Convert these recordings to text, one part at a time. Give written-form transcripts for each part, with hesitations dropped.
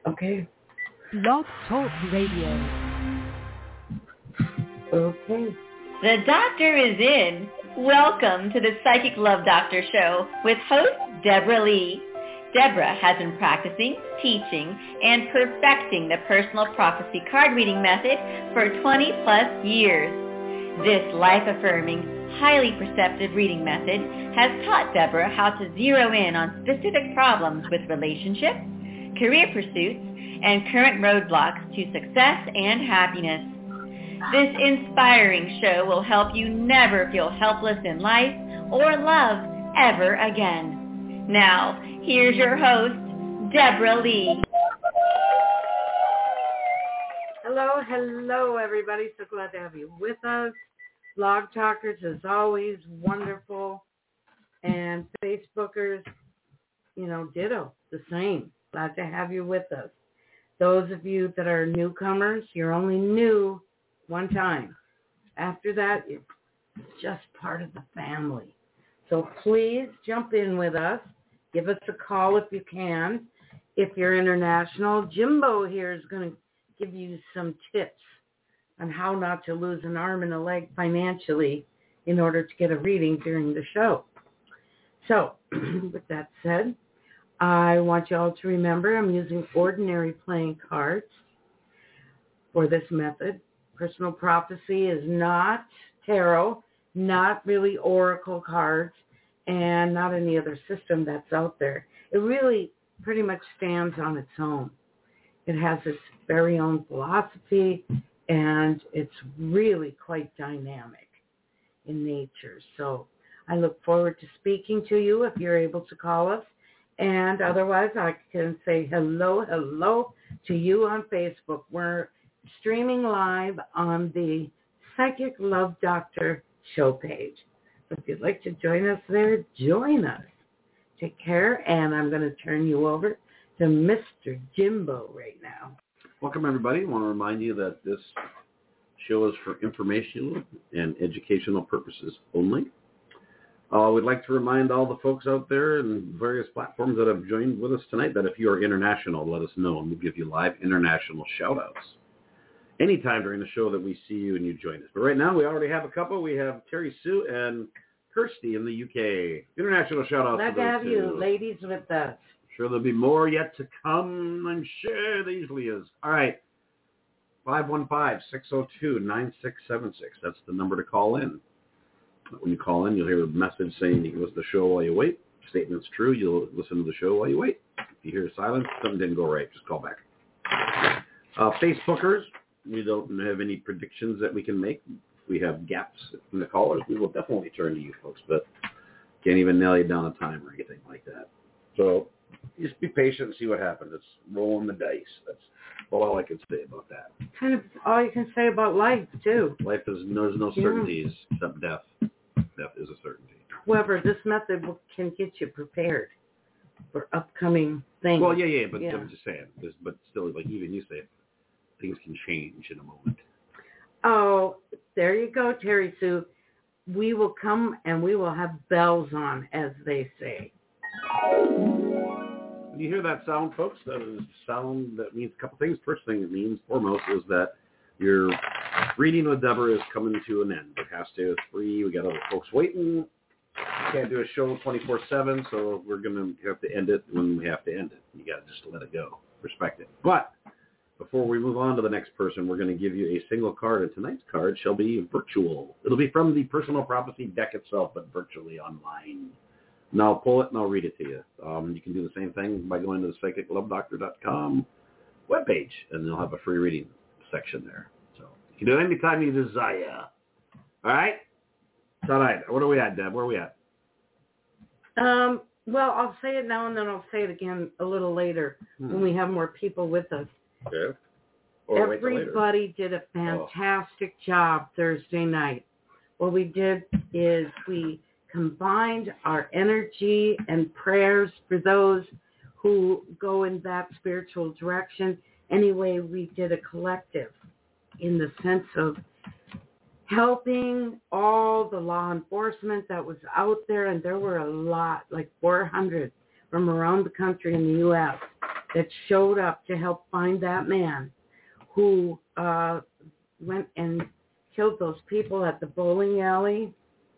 Okay. Blog Talk Radio. Okay. The doctor is in. Welcome to the Psychic Love Doctor Show with host Deborah Lee. Deborah has been practicing, teaching, and perfecting the personal prophecy card reading method for 20 plus years. This life-affirming, highly perceptive reading method has taught Deborah how to zero in on specific problems with relationships, career pursuits, and current roadblocks to success and happiness. This inspiring show will help you never feel helpless in life or love ever again. Now, here's your host, Deborah Lee. Hello, everybody. So glad to have you with us. Blog Talkers, as always, wonderful. And Facebookers, ditto, the same. Glad to have you with us. Those of you that are newcomers, you're only new one time. After that, it's just part of the family. So please jump in with us. Give us a call if you can. If you're international, Jimbo here is going to give you some tips on how not to lose an arm and a leg financially in order to get a reading during the show. So, with that said, I want you all to remember I'm using ordinary playing cards for this method. Personal prophecy is not tarot, not really oracle cards, and not any other system that's out there. It really pretty much stands on its own. It has its very own philosophy, and it's really quite dynamic in nature. So I look forward to speaking to you if you're able to call us. And otherwise, I can say hello to you on Facebook. We're streaming live on the Psychic Love Doctor show page. So if you'd like to join us there, join us. Take care, and I'm going to turn you over to Mr. Jimbo right now. Welcome, everybody. I want to remind you that this show is for informational and educational purposes only. We'd like to remind all the folks out there in various platforms that have joined with us tonight that if you are international, let us know, and we'll give you live international shout-outs anytime during the show that we see you and you join us. But right now, we already have a couple. We have Terry Sue and Kirsty in the UK. International shout-outs. Glad to have you ladies with us. Sure there'll be more yet to come. I'm sure there usually is. All right. 515-602-9676. That's the number to call in. When you call in, you'll hear a message saying you can listen to the show while you wait. If the statement's true, you'll listen to the show while you wait. If you hear silence, something didn't go right. Just call back. Facebookers, we don't have any predictions that we can make. If we have gaps in the callers, we will definitely turn to you folks, but can't even nail you down a time or anything like that. So just be patient and see what happens. It's rolling the dice. That's all I can say about that. Kind of all you can say about life, too. Life is, there's no certainties except death. Death is a certainty. However, this method can get you prepared for upcoming things. Well, yeah, but I'm just saying. But still, like even you say, things can change in a moment. Oh, there you go, Terry Sue. We will come and we will have bells on, as they say. When you hear that sound, folks, that is sound that means a couple things. First thing it means, foremost, is that your reading with Deborah is coming to an end. It has to. It's free. We got other folks waiting. Can't do a show 24/7, so we're going to have to end it when we have to end it. You got to just let it go. Respect it. But before we move on to the next person, we're going to give you a single card, and tonight's card shall be virtual. It'll be from the Personal Prophecy deck itself, but virtually online. And I'll pull it and I'll read it to you. You can do the same thing by going to the psychiclovedoctor.com webpage, and they'll have a free reading section there. So you can do it anytime you desire. All right? All right. What are we at, Deb? Where are we at? Well, I'll say it now and then I'll say it again a little later when we have more people with us. Okay. Everybody did a fantastic job Thursday night. What we did is we combined our energy and prayers for those who go in that spiritual direction. Anyway, we did a collective in the sense of helping all the law enforcement that was out there, and there were a lot, like 400 from around the country in the U.S. that showed up to help find that man who went and killed those people at the bowling alley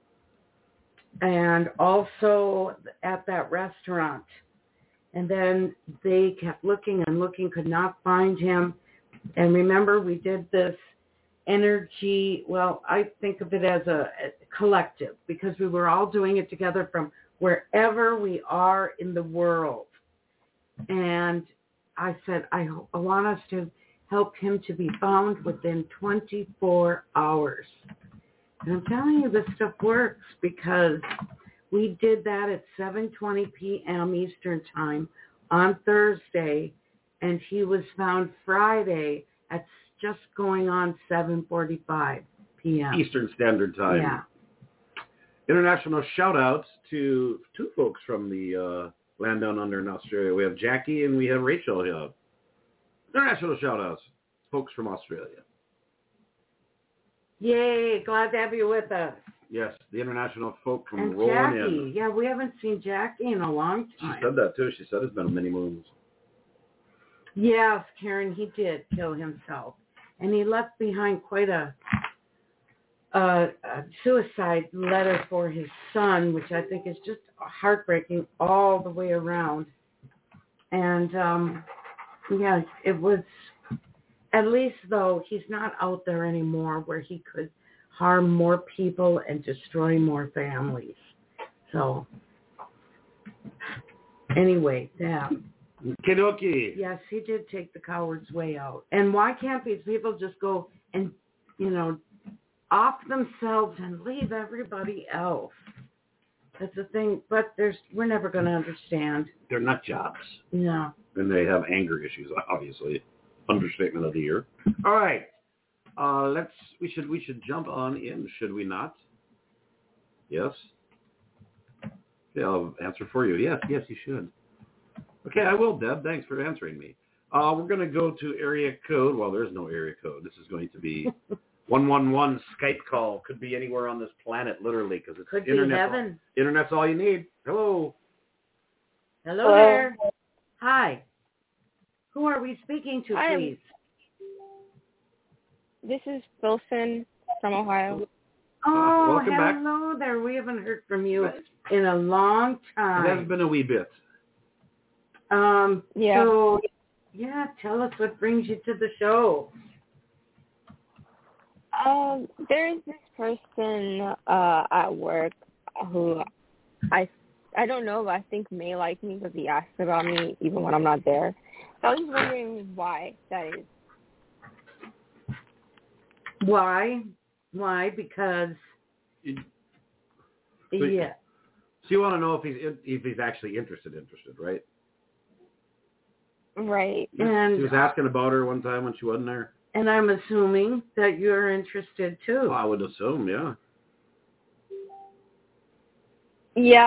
and also at that restaurant. And then they kept looking and looking, could not find him. And remember, we did this energy, well, I think of it as a collective because we were all doing it together from wherever we are in the world. And I said, I want us to help him to be found within 24 hours. And I'm telling you, this stuff works because we did that at 7:20 p.m. Eastern Time on Thursday, and he was found Friday at just going on 7:45 p.m. Eastern Standard Time. Yeah. International shout-outs to two folks from the land down under in Australia. We have Jackie and we have Rachel here. International shout-outs, folks from Australia. Yay, glad to have you with us. Yes, the international folk from And rolling Jackie, in. yeah, we haven't seen Jackie in a long She time. said that too. She said it's been many moons. Yes, Karen, he did kill himself. And he left behind quite a suicide letter for his son, which I think is just heartbreaking all the way around. And, yeah, it was, at least though, he's not out there anymore where he could harm more people and destroy more families. So, anyway, yeah. Kidoki. Yes, he did take the coward's way out. And why can't these people just go and, off themselves and leave everybody else? That's the thing. But we're never going to understand. They're nut jobs. No. And they have anger issues, obviously. Understatement of the year. All right. We should jump on in, should we not? Yes? Yeah, I'll answer for you. Yes, you should. Okay, I will, Deb. Thanks for answering me. We're going to go to area code. Well, there's no area code. This is going to be 111 Skype call. Could be anywhere on this planet, literally, because it's Could internet. be heaven. Internet's all you need. Hello. Hello there. Hi. Who are we speaking to, Hi. please? This is Wilson from Ohio. Oh, welcome back. hello there. We haven't heard from you in a long time. It has been a wee bit. Yeah. So, yeah, tell us what brings you to the show. There's this person at work who I don't know, but I think may like me because he asks about me even when I'm not there. So I was just wondering why that is. Why? Because, yeah. So you want to know if he's actually interested, right? Right. And She was asking about her one time when she wasn't there. And I'm assuming that you're interested too. Well, I would assume, yeah. Yeah.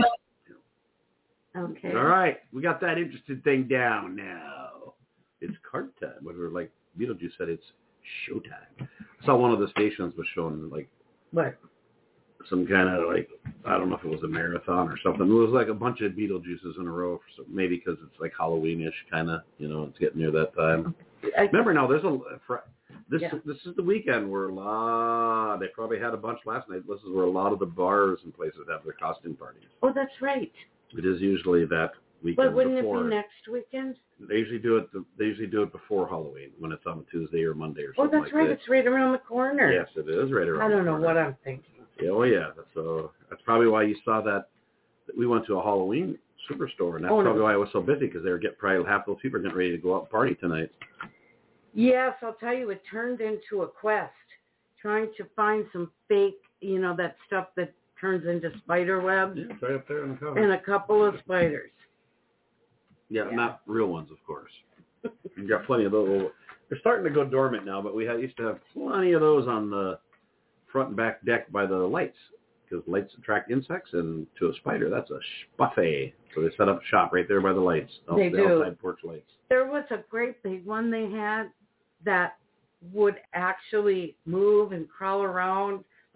Okay. All right, we got that interested thing down now. It's card time. When we're like, Beetlejuice said it's showtime. I saw one of the stations was showing like What? some kind of like, I don't know if it was a marathon or something. It was like a bunch of Beetlejuices in a row. So maybe because it's like Halloween-ish kind of, it's getting near that time. Remember now, there's this is the weekend where they probably had a bunch last night. This is where a lot of the bars and places have their costume parties. Oh, that's right. It is usually that weekend But wouldn't before. it be next weekend? They usually do it before Halloween when it's on Tuesday or Monday or Oh, something that's like right. that. It's right around the corner. Yes, it is right around. I don't the know corner. what I'm thinking. Yeah, oh yeah. That's probably why you saw that. We went to a Halloween superstore, and that's probably why I was so busy because they were probably half those people are getting ready to go out and party tonight. Yes, I'll tell you, it turned into a quest, trying to find some fake, that stuff that turns into spider webs. Yeah, it's right up there in the cover. And a couple of spiders. Yeah, not real ones, of course. We've got plenty of those. They're starting to go dormant now, but we used to have plenty of those on the front and back deck by the lights, because lights attract insects, and to a spider, that's a buffet. So they set up shop right there by the lights, They the do. outside porch lights. There was a great big one they had that would actually move and crawl around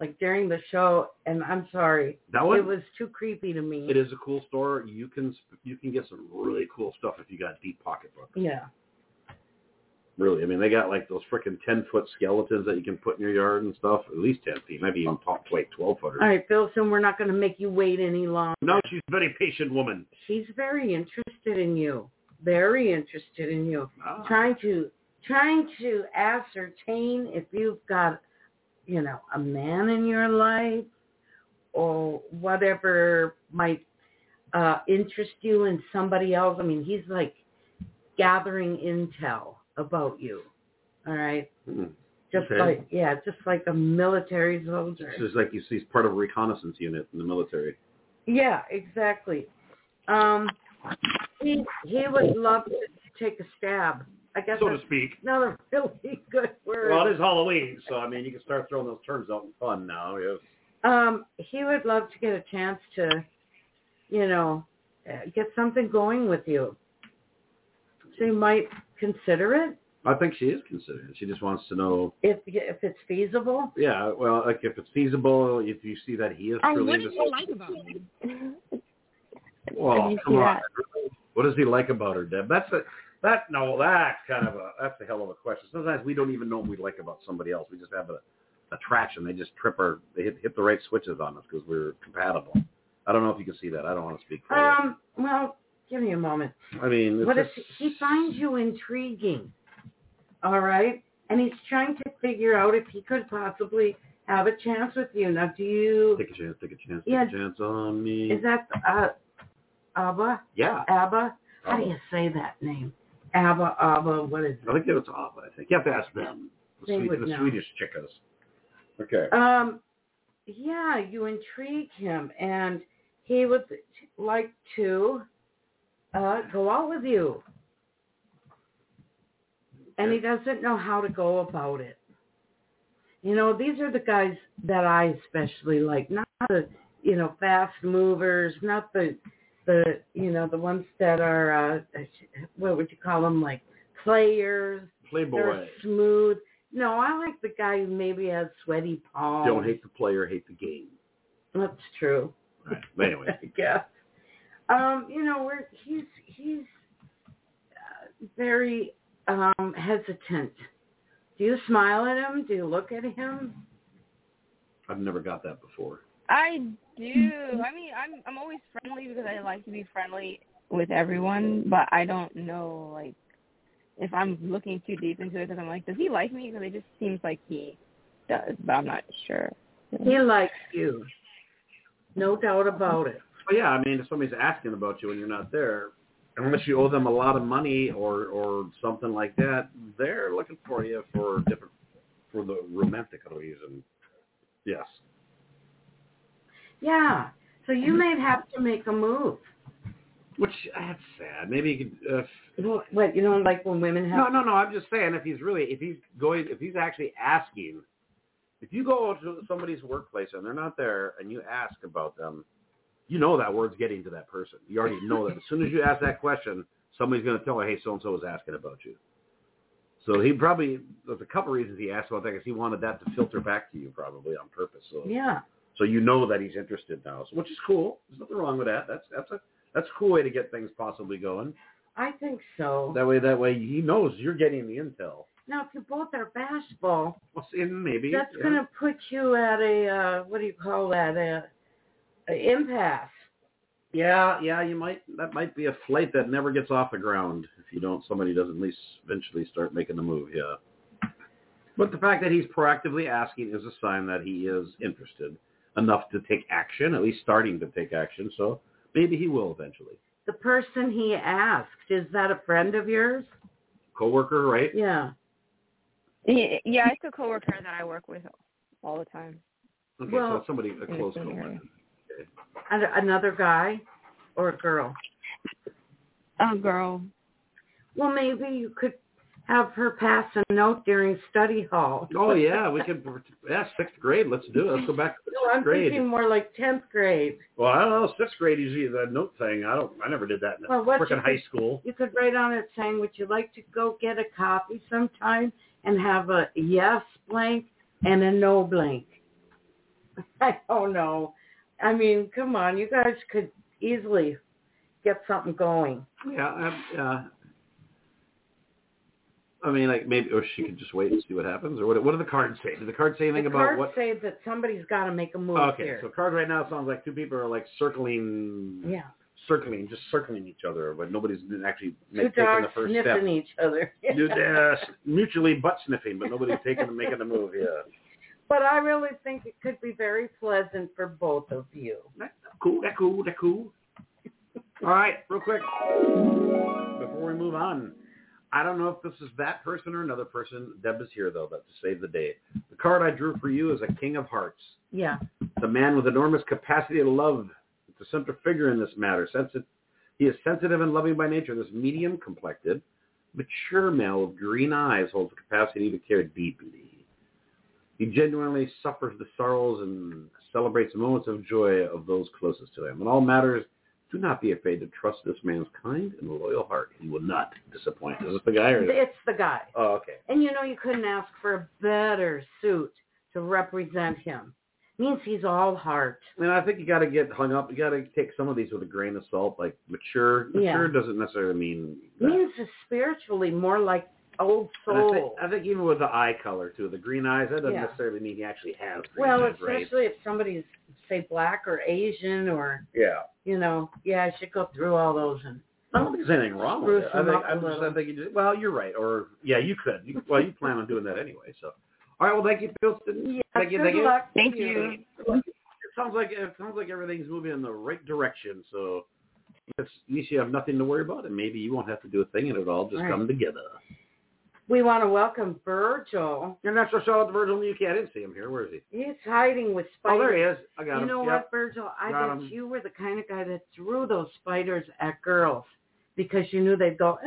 like during the show, and I'm sorry, That one, it was too creepy to me. it is a cool store. You can get some really cool stuff if you got deep pocketbooks. Yeah. Really, I mean, they got like those freaking 10-foot skeletons that you can put in your yard and stuff. At least 10 feet, maybe even 12-footers. All right, Philson, we're not going to make you wait any longer. No, she's a very patient woman. She's very interested in you. Very interested in you. Ah. Trying to ascertain if you've got, a man in your life or whatever might interest you in somebody else. I mean, he's like gathering intel about you. All right. Just like a military soldier. It's just like he's part of a reconnaissance unit in the military. Yeah, exactly. He would love to take a stab. I guess so to speak. Another really good word. Well, it is Halloween, so I mean, you can start throwing those terms out in fun now. Yes. He would love to get a chance to, get something going with you. So you might consider it. I think she is considering it. She just wants to know if it's feasible. Yeah, well, like if it's feasible, if you see that he is truly. What does he like about me? Well, come on. What does he like about her, Deb? That's a hell of a question. Sometimes we don't even know what we like about somebody else. We just have a attraction. They just they hit the right switches on us because we're compatible. I don't know if you can see that. I don't want to speak for you. Well, give me a moment. I mean, he finds you intriguing. All right? And he's trying to figure out if he could possibly have a chance with you. Now, do you... Take a chance on me. Is that Abba? Yeah. Abba? How do you say that name? Abba, what is it? I think it's Abba, I think. You have to ask them. The Swedish chickas. Okay. Yeah, you intrigue him, and he would like to go out with you. And he doesn't know how to go about it. These are the guys that I especially like, not the, fast movers, not the ones that are, what would you call them, like players. Playboy. They're smooth. No, I like the guy who maybe has sweaty palms. Don't hate the player, hate the game. That's true. Right. But anyway. Yeah. He's very hesitant. Do you smile at him? Do you look at him? I've never got that before. I do. I mean, I'm always friendly because I like to be friendly with everyone, but I don't know, like, if I'm looking too deep into it because I'm like, does he like me? Because it just seems like he does, but I'm not sure. He likes you. No doubt about it. Well, yeah, I mean, if somebody's asking about you when you're not there, unless you owe them a lot of money or something like that, they're looking for you for the romantic reason. Yes. Yeah. So you may have to make a move. Which, that's sad. Maybe you could... what, you don't like when women have... No. I'm just saying, if he's actually asking, if you go to somebody's workplace and they're not there and you ask about them, you know that word's getting to that person. You already know that. As soon as you ask that question, somebody's going to tell her, hey, so-and-so was asking about you. So he probably, there's a couple reasons he asked about that, because he wanted that to filter back to you probably on purpose. So, yeah. So you know that he's interested now, which is cool. There's nothing wrong with that. That's a cool way to get things possibly going. I think so. That way he knows you're getting the intel. Now, if you both are bashful, well, maybe that's going to put you at a, what do you call that, an impasse. Yeah, you might. That might be a flight that never gets off the ground if somebody doesn't at least eventually start making the move. Yeah. But the fact that he's proactively asking is a sign that he is interested enough to take action, at least starting to take action. So maybe he will eventually. The person he asked, is that a friend of yours? Coworker, right? Yeah, it's a coworker that I work with all the time. Okay, so somebody, a close coworker. Okay. Another guy or a girl? A girl. Well, maybe you could have her pass a note during study hall. Oh, yeah, we could. Yeah, 6th grade. Let's do it. Let's go back to 6th grade. I'm thinking more like 10th grade. Well, I don't know. 6th grade usually the note thing. I never did that in freaking high school. You could write on it saying, would you like to go get a coffee sometime, and have a yes blank and a no blank. I don't know. I mean, come on, you guys could easily get something going. Yeah, I mean, like maybe, or she could just wait and see what happens, or what do the cards say? Do the cards say anything about what? The cards say that somebody's got to make a move here. So cards right now sounds like two people are like circling each other, but nobody's actually taking the first step. Sniffing each other. Mutually butt sniffing, but nobody's making the move. Yeah. But I really think it could be very pleasant for both of you. That's cool. All right, real quick before we move on. I don't know if this is that person or another person. Deb is here, though, to save the day. The card I drew for you is a King of Hearts. Yeah. It's a man with enormous capacity to love. It's a central figure in this matter. He is sensitive and loving by nature. This medium-complected, mature male with green eyes holds the capacity to care deeply. He genuinely suffers the sorrows and celebrates moments of joy of those closest to him. In all matters, do not be afraid to trust this man's kind and loyal heart. He will not disappoint. Is this the guy? It's the guy. Oh, okay. And you could ask for a better suit to represent him. Means he's all heart. And I think you got to get hung up. You got to take some of these with a grain of salt. Like mature doesn't necessarily mean that. Means it's spiritually more like old soul. I think even with the eye color too, the green eyes, that doesn't necessarily mean he actually has green eyes, especially if somebody's say black or Asian or I should go through all those and. I don't think there's anything wrong with it. I think you just, well, you're right. Or you could. You plan on doing that anyway. So, all right. Well, thank you, Philston. Yeah, thank you. Thank you. It sounds like everything's moving in the right direction. So, at least you have nothing to worry about, and maybe you won't have to do a thing, and it'll all just come together. We want to welcome Virgil. You're not so solid, Virgil in the UK. I didn't see him here. Where is he? He's hiding with spiders. Oh, there he is. I got him. You know what, Virgil? I bet you were the kind of guy that threw those spiders at girls because you knew they'd go,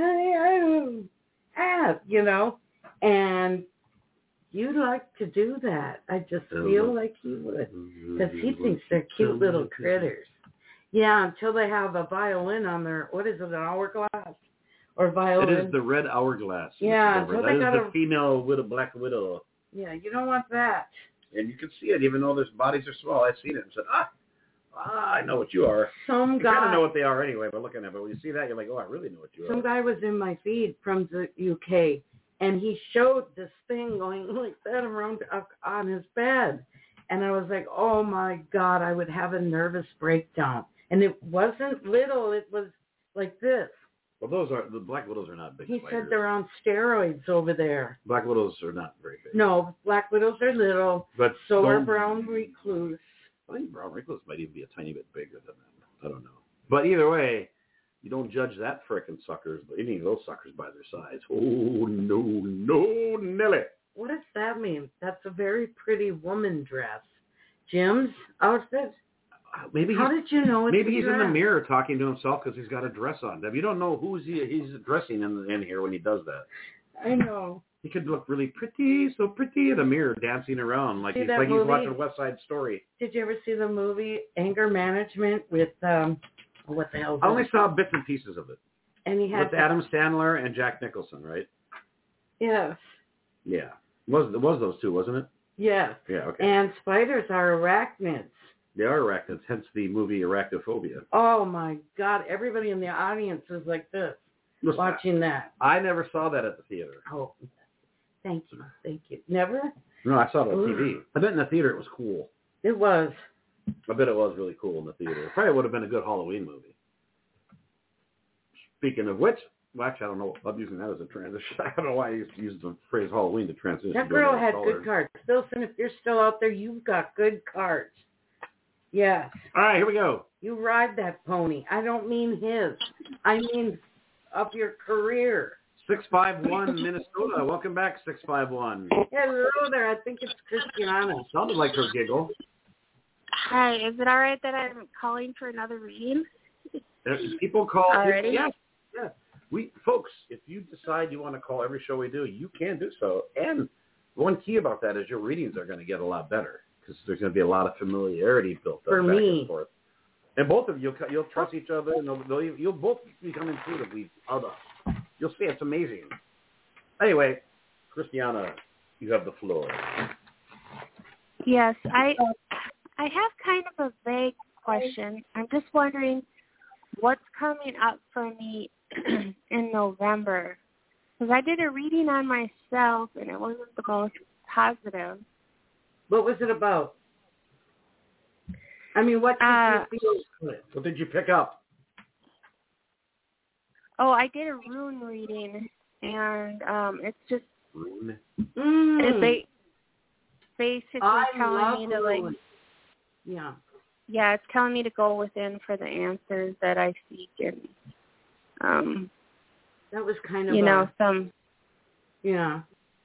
and you'd like to do that. I just feel like he would because he thinks they're cute little critters. Yeah, until they have a violin on their, what is it, an hourglass? Or violin. It is the red hourglass. Yeah. So that is the female black widow. Yeah, you don't want that. And you can see it even though their bodies are small. I've seen it and said, I know what you are. Some guy. You kind of know what they are anyway by looking at it. But when you see that, you're like, I really know what you are. Some guy was in my feed from the UK, and he showed this thing going like that around on his bed. And I was like, oh, my God, I would have a nervous breakdown. And it wasn't little. It was like this. Well, the black widows are not big He spiders. said they're on steroids over there. Black widows are not very big. No, black widows are little. But so are brown recluse. I think brown recluse might even be a tiny bit bigger than them. I don't know. But either way, you don't judge that frickin' suckers, but any of those suckers by their size. Oh, no, Nelly. What does that mean? That's a very pretty woman dress. Jim's outfit? How did you know it's maybe he's dress? in the mirror talking to himself because he's got a dress on. Deb, you don't know who's he's dressing in here when he does that. I know. He could look really pretty, so pretty in the mirror, dancing around like he's watching West Side Story. Did you ever see the movie Anger Management with what the hell? I only saw bits and pieces of it. And he had with Adam Sandler and Jack Nicholson, right? Yes. Yeah, it was those two, wasn't it? Yes. Yeah. Okay. And spiders are arachnids. They are arachnids, hence the movie Arachnophobia. Oh, my God. Everybody in the audience is like this, watching that. I never saw that at the theater. Oh, thank you. Never? No, I saw it on TV. I bet in the theater it was cool. It was. I bet it was really cool in the theater. Probably would have been a good Halloween movie. Speaking of which, well, actually, I don't know. I'm using that as a transition. I don't know why I used the phrase Halloween to transition. That girl had good cards. Wilson, if you're still out there, you've got good cards. Yes. All right, here we go. You ride that pony. I don't mean his. I mean of your career. 651 Minnesota. Welcome back, 651. Hello there. I think it's Christiana. Sounded like her giggle. Hi. Is it all right that I'm calling for another reading? People call. Already? Yes. Folks, if you decide you want to call every show we do, you can do so. And one key about that is your readings are going to get a lot better. Because there's going to be a lot of familiarity built up back and forth. And both of you, you'll trust each other, and you'll both become intuitive. You'll see it's amazing. Anyway, Christiana, you have the floor. Yes, I have kind of a vague question. I'm just wondering what's coming up for me in November. Because I did a reading on myself, and it wasn't the most positive. What was it about? I mean, what did you feel with? What did you pick up? Oh, I did a rune reading, and it's just Rune? it's basically telling me to, like, rune. Yeah. Yeah, it's telling me to go within for the answers that I seek, and that was kind of some. Yeah.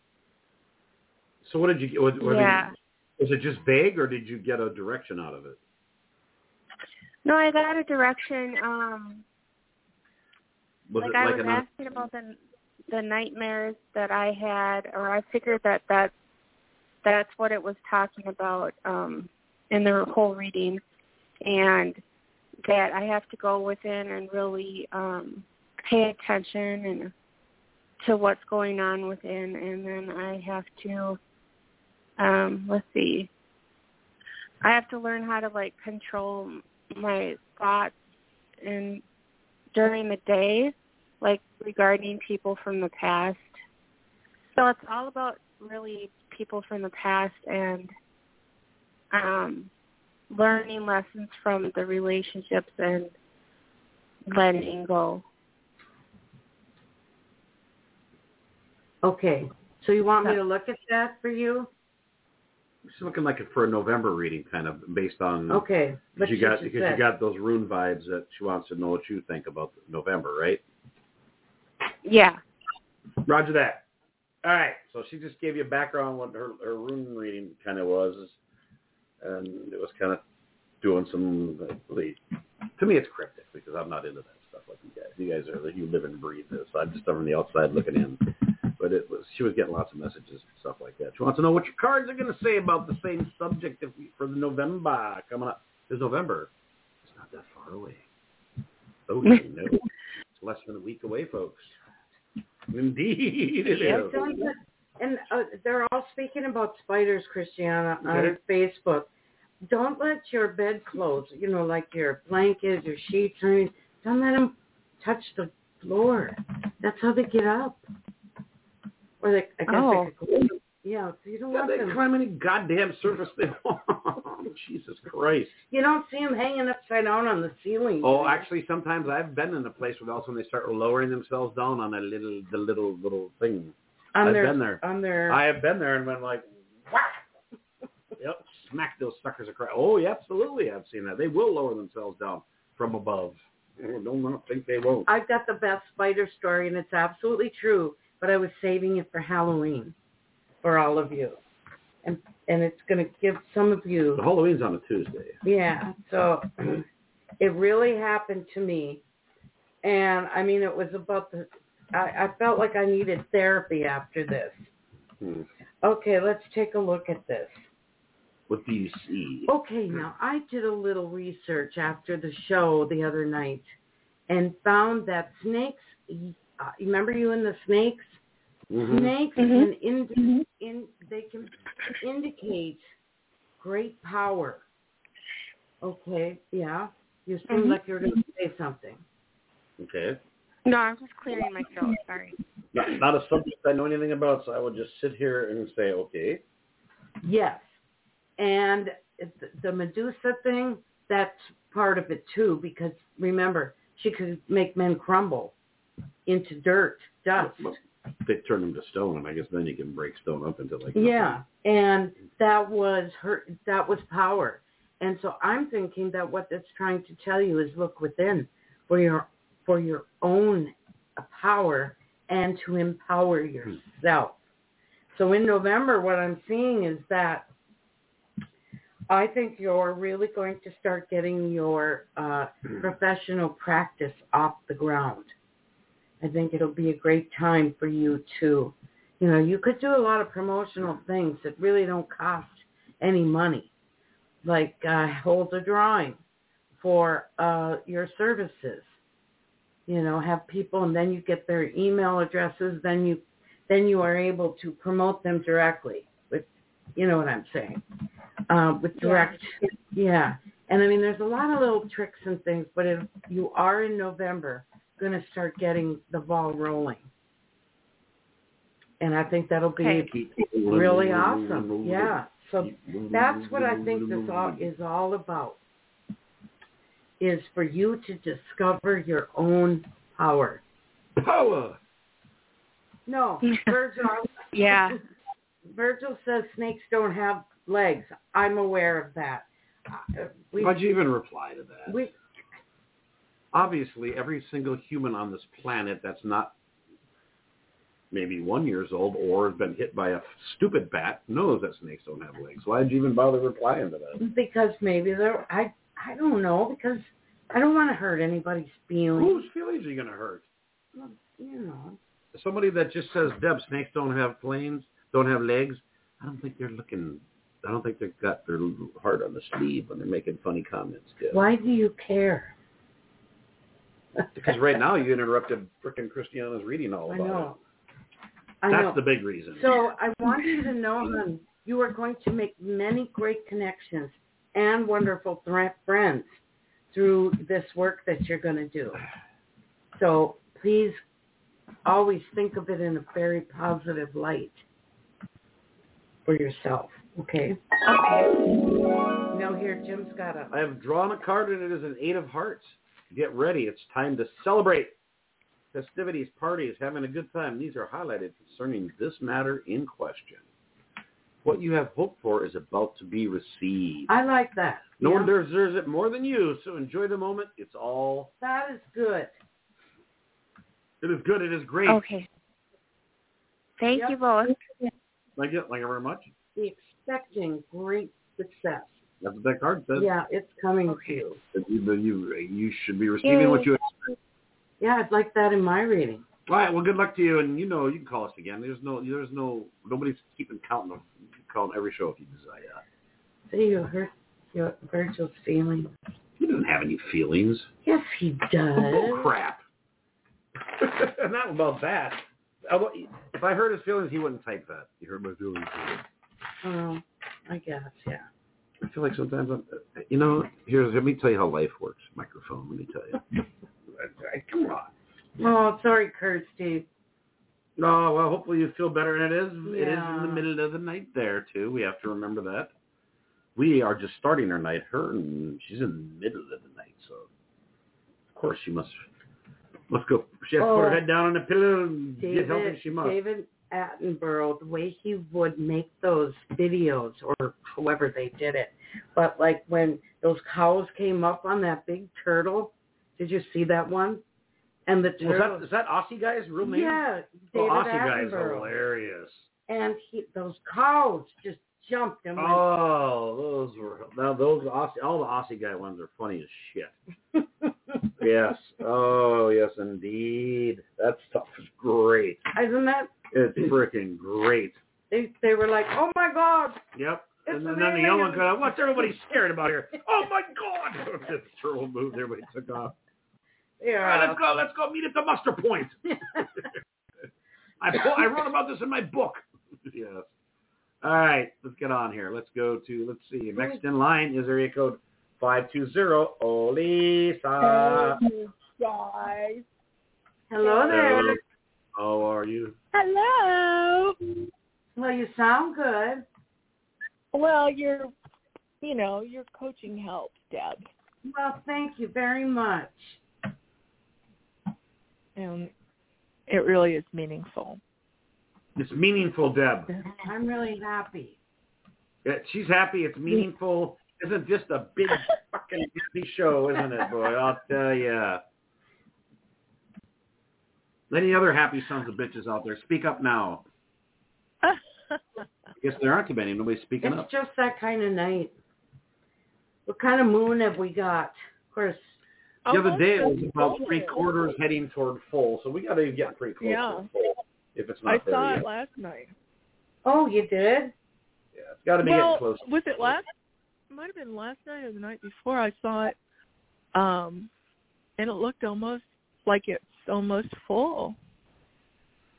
So what did you get? Yeah. Was it just vague, or did you get a direction out of it? No, I got a direction. Was like it I like was asking about the nightmares that I had, or I figured that's what it was talking about in the whole reading, and that I have to go within and really pay attention and to what's going on within, and then I have to let's see, I have to learn how to, like, control my thoughts and during the day, like, regarding people from the past. So it's all about really people from the past and learning lessons from the relationships and letting go. Okay. So you want me to look at that for you? It's looking like it for a November reading, kind of based on. Okay. Because you got those rune vibes that she wants to know what you think about November, right? Yeah. Roger that. All right. So she just gave you a background on what her rune reading kind of was, and it was kind of doing some. To me, it's cryptic because I'm not into that stuff like you guys. You guys are, you live and breathe this. I'm just from the outside looking in. But she was getting lots of messages and stuff like that. She wants to know what your cards are going to say about the same subject for the November coming up. It's November. It's not that far away. Oh, no. It's less than a week away, folks. Indeed it is. And they're all speaking about spiders, Christiana, on Facebook. Don't let your bedclothes, like your blankets, your sheets, or anything, don't let them touch the floor. That's how they get up. Or they, I guess they could, so you don't want them. They climb any goddamn surface they want. Jesus Christ. You don't see them hanging upside down on the ceiling. Oh, actually, sometimes I've been in a place where also when they start lowering themselves down on the little thing. I've been there. I have been there and been like, whack. Yep, smack those suckers across. Oh, yeah, absolutely, I've seen that. They will lower themselves down from above. I don't think they won't. I've got the best spider story, and it's absolutely true. But I was saving it for Halloween for all of you. And it's going to give some of you... So Halloween's on a Tuesday. Yeah. So it really happened to me. And, I mean, it was about I felt like I needed therapy after this. Okay, let's take a look at this. What do you see? Okay, now, I did a little research after the show the other night and found that snakes... remember you and the snakes? Mm-hmm. Snakes they can indicate great power. Okay, yeah. You seem like you're going to say something. Okay. No, I'm just clearing my throat. Sorry. Not a subject I know anything about, so I will just sit here and say, okay. Yes, and the Medusa thing, that's part of it too, because remember, she could make men crumble into dirt, dust. Well, they turn them to stone, and I guess then you can break stone up into like. Yeah, and that was power. And so I'm thinking that what that's trying to tell you is look within for your own power and to empower yourself. So in November, what I'm seeing is that I think you're really going to start getting your professional practice off the ground. I think it'll be a great time for you to, you could do a lot of promotional things that really don't cost any money, like hold a drawing for your services. Have people, and then you get their email addresses. Then you are able to promote them directly. With, you know what I'm saying? with direct, yeah. And I mean, there's a lot of little tricks and things, but if you are in November going to start getting the ball rolling. And I think that'll be really awesome. Yeah. So that's what I think this is all about, is for you to discover your own power. Power. No, Virgil. Yeah. Virgil says snakes don't have legs. I'm aware of that. Why'd you even reply to that? Obviously, every single human on this planet that's not maybe 1 year old or has been hit by a stupid bat knows that snakes don't have legs. Why'd you even bother replying to that? Because maybe I don't know, because I don't want to hurt anybody's feelings. Whose feelings are you going to hurt? Well, you know. Somebody that just says, Deb, snakes don't have legs. I don't think they've got their heart on the sleeve when they're making funny comments, Deb. Why do you care? Because right now you interrupted frickin' Christiana's reading all about it. That's the big reason. So I want you to know, hon, you are going to make many great connections and wonderful friends through this work that you're going to do. So please always think of it in a very positive light for yourself. Okay? Now here, Jim's got a... I have drawn a card and it is an 8 of hearts. Get ready. It's time to celebrate. Festivities, parties, having a good time. These are highlighted concerning this matter in question. What you have hoped for is about to be received. I like that. No one deserves it more than you, so enjoy the moment. It's all... That is good. It is good. It is great. Okay. Thank you both. Thank you very much. Be expecting great success. That's what that card says. Yeah, it's coming to you. You should be receiving what you expect. Yeah, I'd like that in my reading. All right, well, good luck to you, and you can call us again. Nobody's keeping count of calling every show if you desire. See, you hurt Virgil's feelings. He doesn't have any feelings. Yes, he does. Oh, crap. Not about that. If I hurt his feelings, he wouldn't type that. He hurt my feelings. Oh, I guess, yeah. I feel like sometimes let me tell you how life works. Microphone, let me tell you. Come on. Oh, sorry, Kirsty. Oh, well, hopefully you feel better. And it is in the middle of the night there, too. We have to remember that. We are just starting our night. She's in the middle of the night, so of course she must go. She has to put her head down on the pillow and get healthy. She must. David Attenborough, the way he would make those videos, or however they did it, but like when those cows came up on that big turtle, did you see that one? And the turtle. Is that Aussie guy's real name? Yeah, David Aussie Attenborough. guy's hilarious. And those cows just jumped and went. Oh, those Aussie, all the Aussie guy ones are funny as shit. Yes. Oh, yes, indeed. That stuff is great. Isn't that? It's freaking great. They were like, oh my God. Yep. And then the young one goes, what's everybody scared about here? Oh my God! The turtle moved. Everybody took off. Yeah. All right, let's go meet at the muster point. I wrote about this in my book. Yes. All right, let's get on here. Let's see. Next in line is area code 520. Olisa. Guys. Hello there. How are you? Hello. Well, you sound good. Well, your coaching helps, Deb. Well, thank you very much. And it really is meaningful. It's meaningful, Deb. I'm really happy. Yeah, she's happy. It's meaningful. Isn't just a big fucking happy show, isn't it, boy? I'll tell you. Any other happy sons of bitches out there? Speak up now. I guess there aren't too many. Nobody's speaking up. It's just that kind of night. What kind of moon have we got? Of course. The other day it was about 3/4 heading toward full, so we got to get pretty close to full. If it's not I there saw yet. it last night. Oh, you did? Yeah, it's got to be getting close. Was it last? It might have been last night or the night before. I saw it, and it looked almost like it's almost full.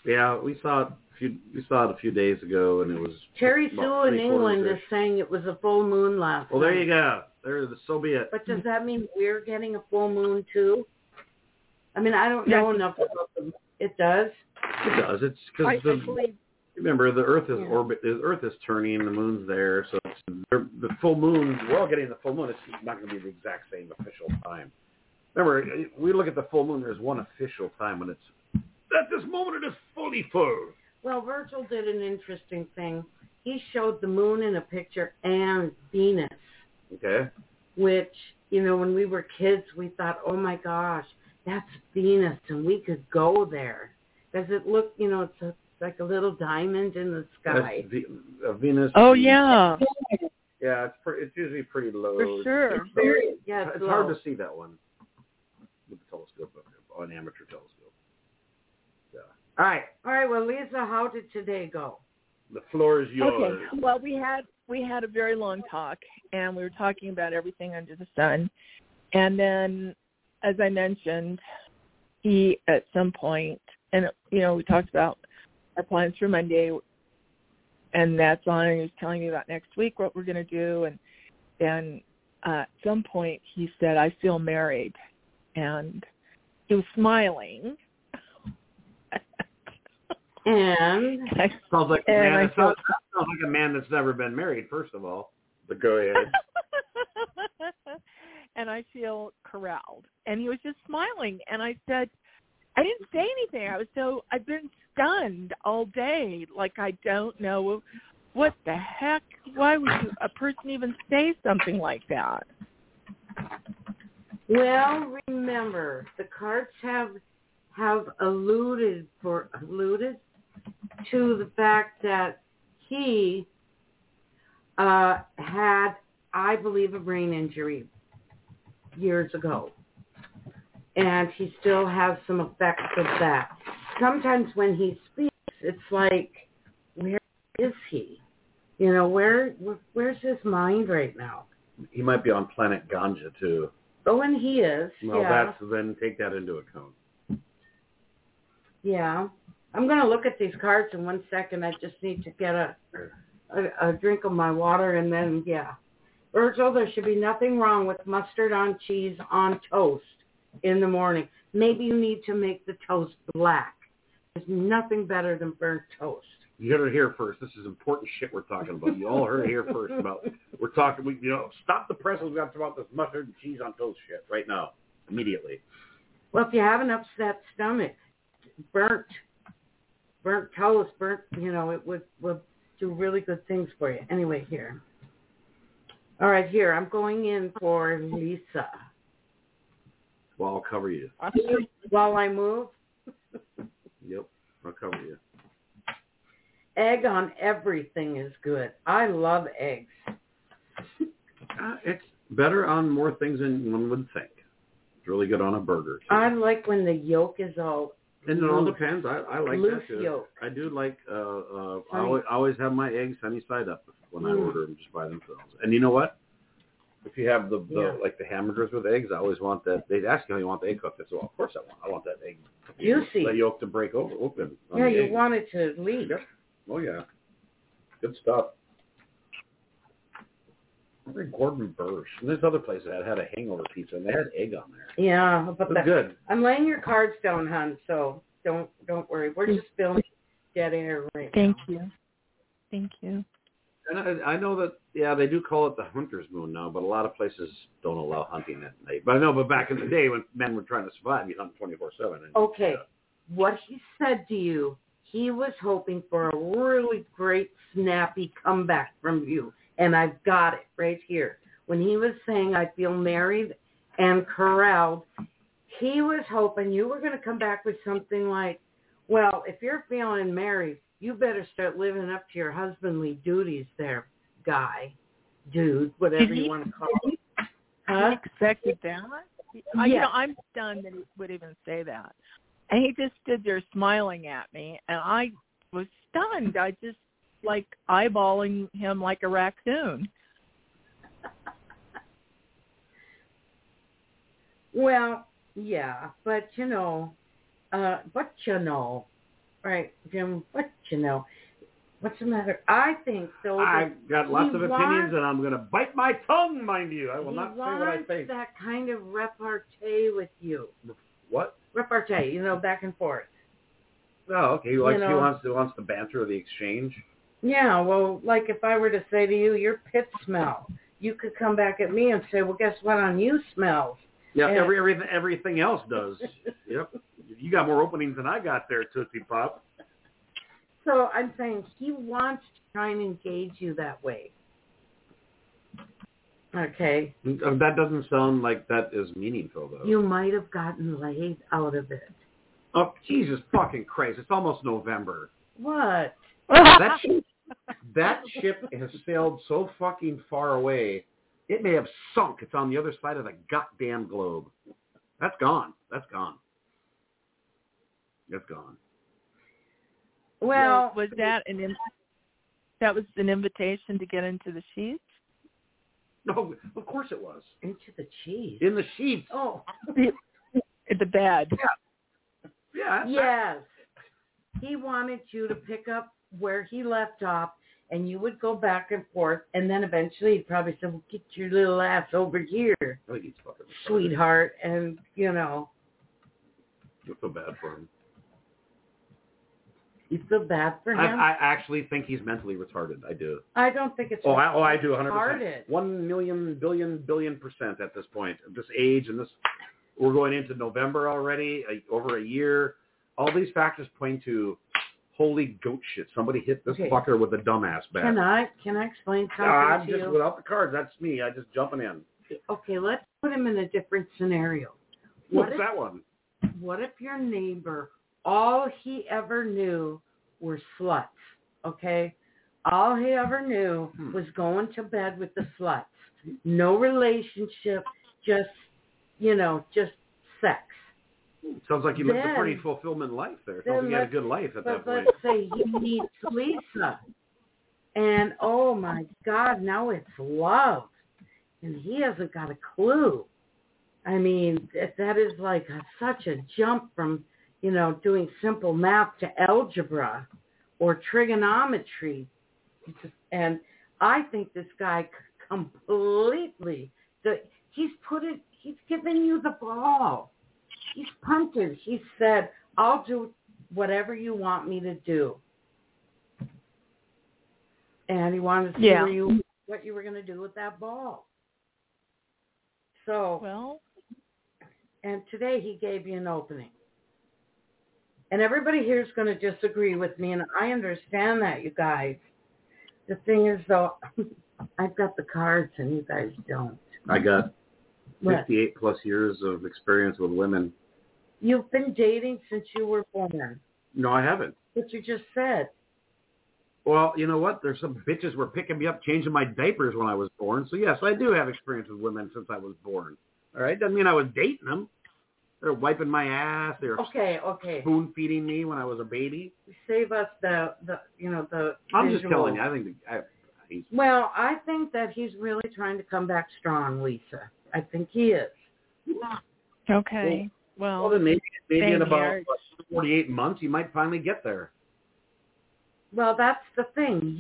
Yeah, we saw it. We saw it a few days ago, and it was Terry Sue in England is ish. saying it was a full moon last Well, night. there you go. So be it. But does that mean we're getting a full moon too? I mean, I don't know enough about them. It does? It does. It's because remember, the Earth is the Earth is turning, the moon's there, so the full moon. We're all getting the full moon. It's not going to be the exact same official time. Remember, we look at the full moon. There's one official time when it's at this moment it is fully full. Well, Virgil did an interesting thing. He showed the moon in a picture and Venus. Okay. Which, when we were kids, we thought, oh my gosh, that's Venus, and we could go there. Because it looked, it's like a little diamond in the sky. Venus. Oh, yeah. Yeah, it's usually pretty low. For sure. It's hard to see that one with the telescope, on amateur telescope. Yeah. All right. Well, Lisa, how did today go? The floor is yours. Okay. Well, we had a very long talk, and we were talking about everything under the sun. And then, as I mentioned, he at some point, and we talked about our plans for Monday, and that's on. And he was telling me about next week what we're going to do, and then at some point he said, "I feel married," and he was smiling. And sounds like a man that's never been married. First of all, but go ahead. And I feel corralled. And he was just smiling. And I said, I didn't say anything. I've been stunned all day. Like, I don't know what the heck. Why would a person even say something like that? Well, remember, the cards have alluded to the fact that he had, I believe, a brain injury years ago. And he still has some effects of that. Sometimes when he speaks, it's like, where is he? Where's his mind right now? He might be on planet Ganja, too. Oh, and he is. Well, yeah. then take that into account. Yeah. I'm going to look at these cards in 1 second. I just need to get a drink of my water, and then, yeah. Virgil, there should be nothing wrong with mustard on cheese on toast in the morning. Maybe you need to make the toast black. There's nothing better than burnt toast. You heard it here first. This is important shit we're talking about. You all heard it here first we're talking, stop the press. We've got about this mustard and cheese on toast shit right now, immediately. Well, if you have an upset stomach, burnt toast, it would do really good things for you. Anyway, here. All right, here. I'm going in for Lisa. Well, I'll cover you. While I move? Yep, I'll cover you. Egg on everything is good. I love eggs. It's better on more things than one would think. It's really good on a burger, too. I like when the yolk is all and it all depends. I like loose that, too. Yolk. I do like, I always have my eggs sunny side up when I order them just by themselves. And you know what? If you have the hamburgers with eggs, I always want that. They ask you how you want the egg cooked. I say, well, of course I want that egg. Juicy. The yolk to break open. Yeah, you want it to leak. Yep. Oh, yeah. Good stuff. I think Gordon Bursch. And there's other places that had a hangover pizza, and they had egg on there. Yeah, but that's good. I'm laying your cards down, hon, so don't worry. We're just filling dead air right Thank now. Thank you. And I know that, they do call it the hunter's moon now, but a lot of places don't allow hunting at night. But I know, back in the day when men were trying to survive, you'd hunt 24/7. Okay. What he said to you, he was hoping for a really great, snappy comeback from you. And I've got it right here. When he was saying, I feel married and corralled, he was hoping you were going to come back with something like, well, if you're feeling married, you better start living up to your husbandly duties there, dude, whatever you want to call it. Huh? He expected that? Yeah. I'm stunned that he would even say that. And he just stood there smiling at me, and I was stunned. I just, eyeballing him like a raccoon. Well, yeah, but Right, Jim, what you know? What's the matter? I think, though, I've got lots of opinions, wants, and I'm going to bite my tongue, mind you. I will not say what I think. He wants that kind of repartee with you. What? Repartee, back and forth. Oh, okay. He wants the banter or the exchange. Yeah, well, like if I were to say to you, your pits smell, you could come back at me and say, well, guess what on you smells? Yeah, everything else does. Yep. You got more openings than I got there, Tootsie Pop. So I'm saying he wants to try and engage you that way. Okay. That doesn't sound like that is meaningful, though. You might have gotten laid out of it. Oh, Jesus fucking Christ. It's almost November. What? That ship has sailed so fucking far away, it may have sunk. It's on the other side of the goddamn globe. That's gone. That's gone. It's gone. Well, was that that was an invitation to get into the sheets? No, of course it was. Into the cheese. In the sheets. Oh. The bed. Yeah. Yes. He wanted you to pick up where he left off, and you would go back and forth, and then eventually he'd probably say, well, get your little ass over here, I think he's fucking retarded. sweetheart, and, I feel bad for him. You feel bad for him? I actually think he's mentally retarded. I do. I don't think it's I do, 100%. retarded. 1 million, billion % at this point. At this age, and we're going into November already, over a year. All these factors point to holy goat shit. Somebody hit this fucker with a dumbass bat. Can I explain something I'm to just you? without the cards. That's me. I just jumping in. Okay, let's put him in a different scenario. What's that one? What if your neighbor, all he ever knew were sluts, okay? All he ever knew was going to bed with the sluts. No relationship, just sex. Sounds like you lived a pretty fulfillment life there. Sounds like you had a good life at that point. Let's say he meets Lisa. And, oh, my God, now it's love. And he hasn't got a clue. I mean, that is like such a jump from, doing simple math to algebra or trigonometry. And I think this guy completely, he's given you the ball. He's punted. He said, I'll do whatever you want me to do. And he wanted to see what you were going to do with that ball. So, and today he gave you an opening. And everybody here is going to disagree with me, and I understand that, you guys. The thing is, though, I've got the cards, and you guys don't. I got 58 plus years of experience with women. You've been dating since you were born. No, I haven't. But you just said. Well, you know what? There's some bitches were picking me up, changing my diapers when I was born. So, yes, I do have experience with women since I was born. All right? Doesn't mean I was dating them. They're wiping my ass. They're spoon feeding me when I was a baby. Save us the I'm just telling you. I think Well, I think that he's really trying to come back strong, Lisa. I think he is. Okay. Well then maybe in about 48 months you might finally get there. Well, that's the thing.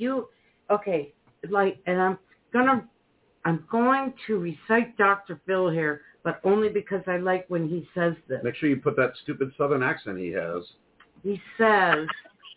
And I'm going to recite Dr. Phil here, but only because I like when he says this. Make sure you put that stupid Southern accent he has. He says,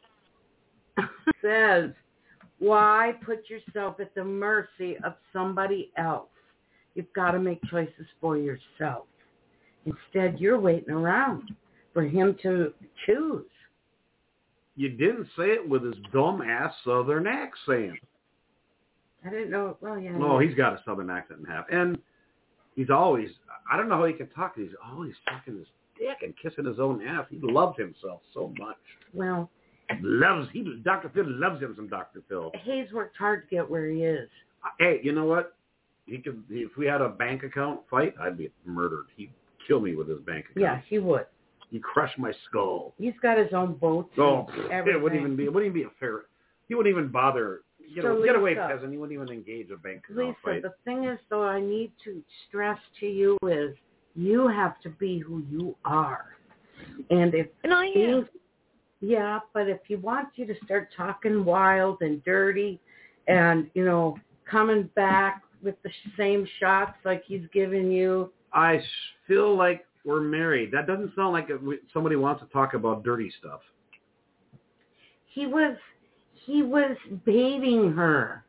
why put yourself at the mercy of somebody else? You've got to make choices for yourself. Instead, you're waiting around for him to choose. You didn't say it with his dumb-ass Southern accent. I didn't know. Well, yeah. No, he's got a Southern accent and half. And he's always, I don't know how he can talk. He's always sucking his dick and kissing his own ass. He loves himself so much. Well. Dr. Phil loves him some Dr. Phil. He's worked hard to get where he is. Hey, you know what? If we had a bank account fight, I'd be murdered. He'd kill me with his bank account. Yeah, he would. He'd crush my skull. He's got his own boat. Oh, it wouldn't even be a fair. He wouldn't even bother. Get away, peasant. He wouldn't even engage a bank account fight. Lisa, the thing is, though, I need to stress to you is you have to be who you are. And if Yeah, but if he wants you to start talking wild and dirty and, coming back with the same shots like he's giving you. I feel like we're married. That doesn't sound like somebody wants to talk about dirty stuff. He was baiting her.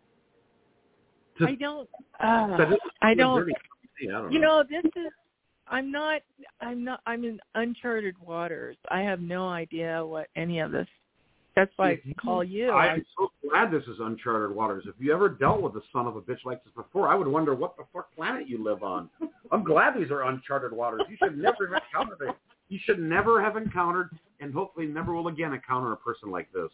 I don't I'm in uncharted waters. I have no idea what any of this. That's why I call you. I'm so glad this is uncharted waters. If you ever dealt with a son of a bitch like this before, I would wonder what the fuck planet you live on. I'm glad these are uncharted waters. You should never have encountered it. You should never have encountered, and hopefully never will again encounter a person like this.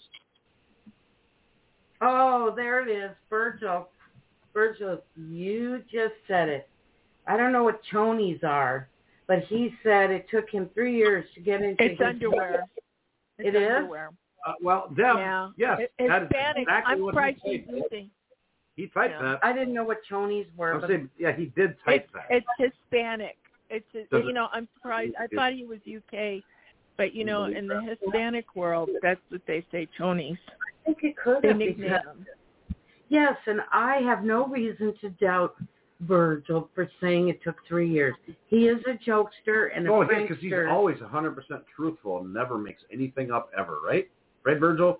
Oh, there it is, Virgil. Virgil, you just said it. I don't know what chonies are, but he said it took him 3 years to get into It's underwear. It is? Underwear. Well, Deb, yeah. Yes, that is Hispanic. exactly I'm what surprised he he's using. He typed that. I didn't know what chonies were. But he did type that. It's Hispanic. I'm surprised. I thought he was UK, but in the Hispanic world, that's what they say, chonies. I think it could have been. Yes, and I have no reason to doubt Virgil for saying it took 3 years. He is a jokester and a prankster. Because he's always 100% truthful and never makes anything up ever, right? Right, Virgil?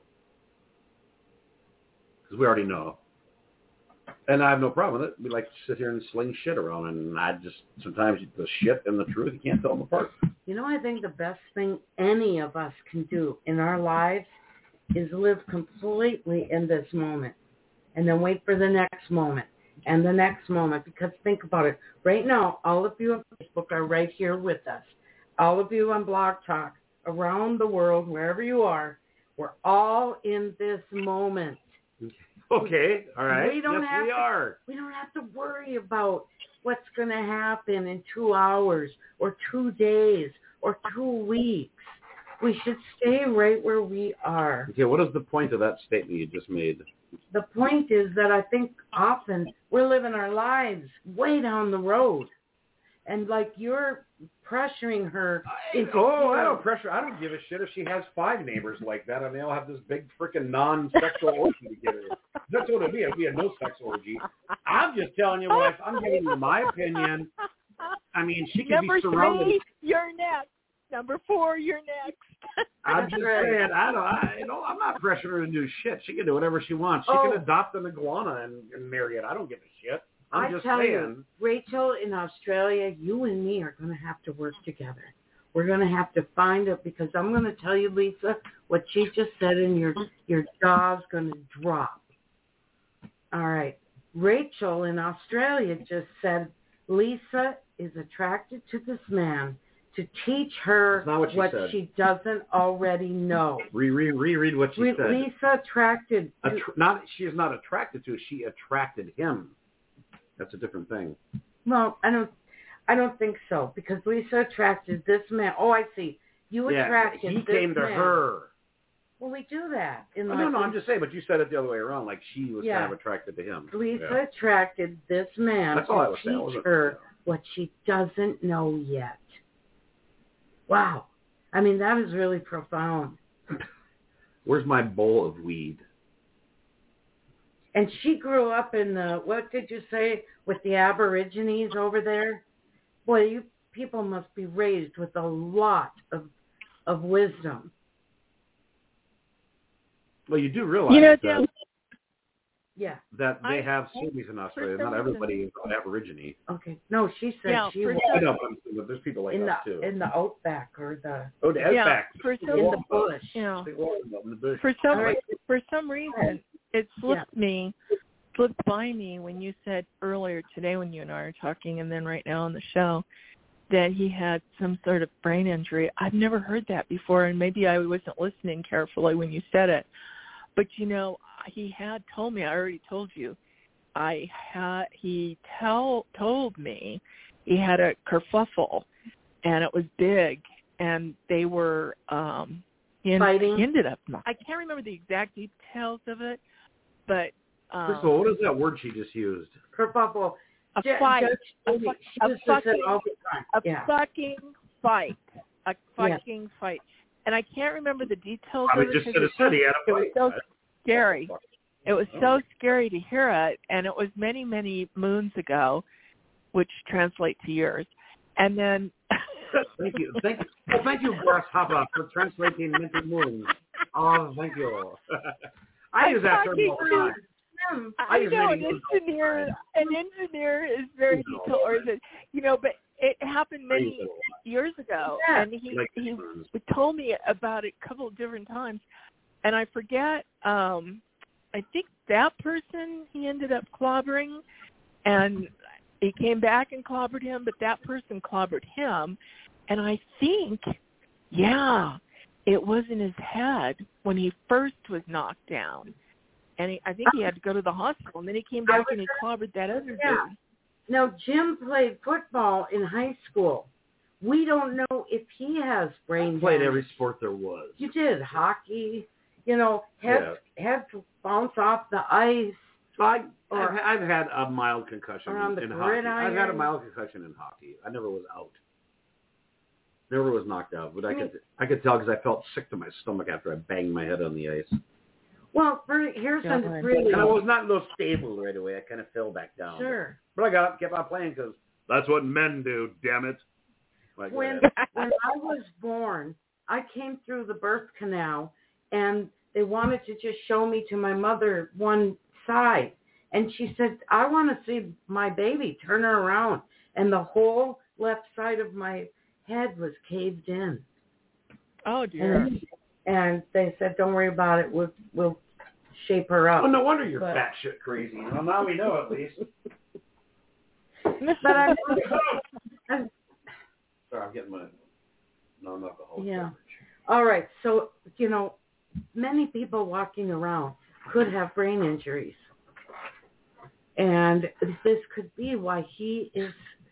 Because we already know. And I have no problem with it. We like to sit here and sling shit around, and sometimes the shit and the truth, you can't tell them apart. I think the best thing any of us can do in our lives is live completely in this moment and then wait for the next moment and the next moment. Because think about it. Right now, all of you on Facebook are right here with us. All of you on Blog Talk, around the world, wherever you are, we're all in this moment. Okay, all right. We don't have to worry about what's going to happen in 2 hours or 2 days or 2 weeks. We should stay right where we are. Okay, what is the point of that statement you just made? The point is that I think often we're living our lives way down the road. And like you're pressuring her. I don't pressure. I don't give a shit if she has 5 neighbors like that and they all have this big freaking non-sexual orgy together. That's what it'd be. It'd be a no-sex orgy. I'm just telling you I'm giving you my opinion. I mean, she can be surrounded. Number 3, you're next. Number 4, you're next. I'm just saying, I'm not pressuring her to do shit. She can do whatever she wants. She can adopt an iguana and marry it. I don't give a shit. I'm just saying. You, Rachel, in Australia, you and me are going to have to work together. We're going to have to find it because I'm going to tell you, Lisa, what she just said, and your jaw's going to drop. All right. Rachel in Australia just said Lisa is attracted to this man to teach her what she doesn't already know. Reread what she said. Lisa attracted. She is not attracted to. She attracted him. That's a different thing. Well, I don't think so because Lisa attracted this man. Oh, I see. You attracted this man. He came to her. Well, we do that. No, I'm just saying, but you said it the other way around, like she was kind of attracted to him. Lisa attracted this man to teach her what she doesn't know yet. Wow. I mean, that is really profound. Where's my bowl of weed? And she grew up in what did you say, with the Aborigines over there? Boy, you people must be raised with a lot of wisdom. Well, you do realize that they have cities in Australia. Not everybody is an Aborigine. Okay. No, she said she was. I know, but there's people like us, too. In the outback or the... Oh, the outback. In the bush. For some reason, it slipped by me when you said earlier today when you and I were talking and then right now on the show that he had some sort of brain injury. I've never heard that before, and maybe I wasn't listening carefully when you said it. But, he had told me, I already told you, he told me he had a kerfuffle, and it was big, and they were fighting. He ended up, I can't remember the exact details of it, but... First of all, what is that word she just used? Kerfuffle. A fight. A fucking fight. and I can't remember the details Probably of it. just should have said he had a it was fight. so scary. It was so scary to hear it, and it was many, many moons ago, which translate to years. And then... Thank you. Well, thank you, Grasshopper, for translating Minty Moon. Oh, thank you. I use that term all the time. I know an engineer is very detailed, or is it, but it happened many years ago, and he told me about it a couple of different times, and I forget. I think that person he ended up clobbering, and he came back and clobbered him, but that person clobbered him, and I think, it was in his head when he first was knocked down. And I think he had to go to the hospital, and then he came back and he clobbered that other dude. Now, Jim played football in high school. We don't know if he has brain damage. Played every sport there was. You did. Hockey, heads bounce off the ice. So I've had a mild concussion in hockey. I've had a mild concussion in hockey. I never was out. Never was knocked out, but I could tell because I felt sick to my stomach after I banged my head on the ice. Well, here's something really... And I was not no stable right away. I kind of fell back down. Sure. But I got up, kept on playing because that's what men do, damn it. When I was born, I came through the birth canal, and they wanted to just show me to my mother one side. And she said, I want to see my baby. Turn her around. And the whole left side of my head was caved in. Oh, dear. And they said, don't worry about it. We'll shape her up. Well, no wonder you're fat shit crazy. Well, now we know at least. But I'm sorry, I'm getting my non-alcoholic beverage. Yeah. All right. So, many people walking around could have brain injuries. And this could be why he is,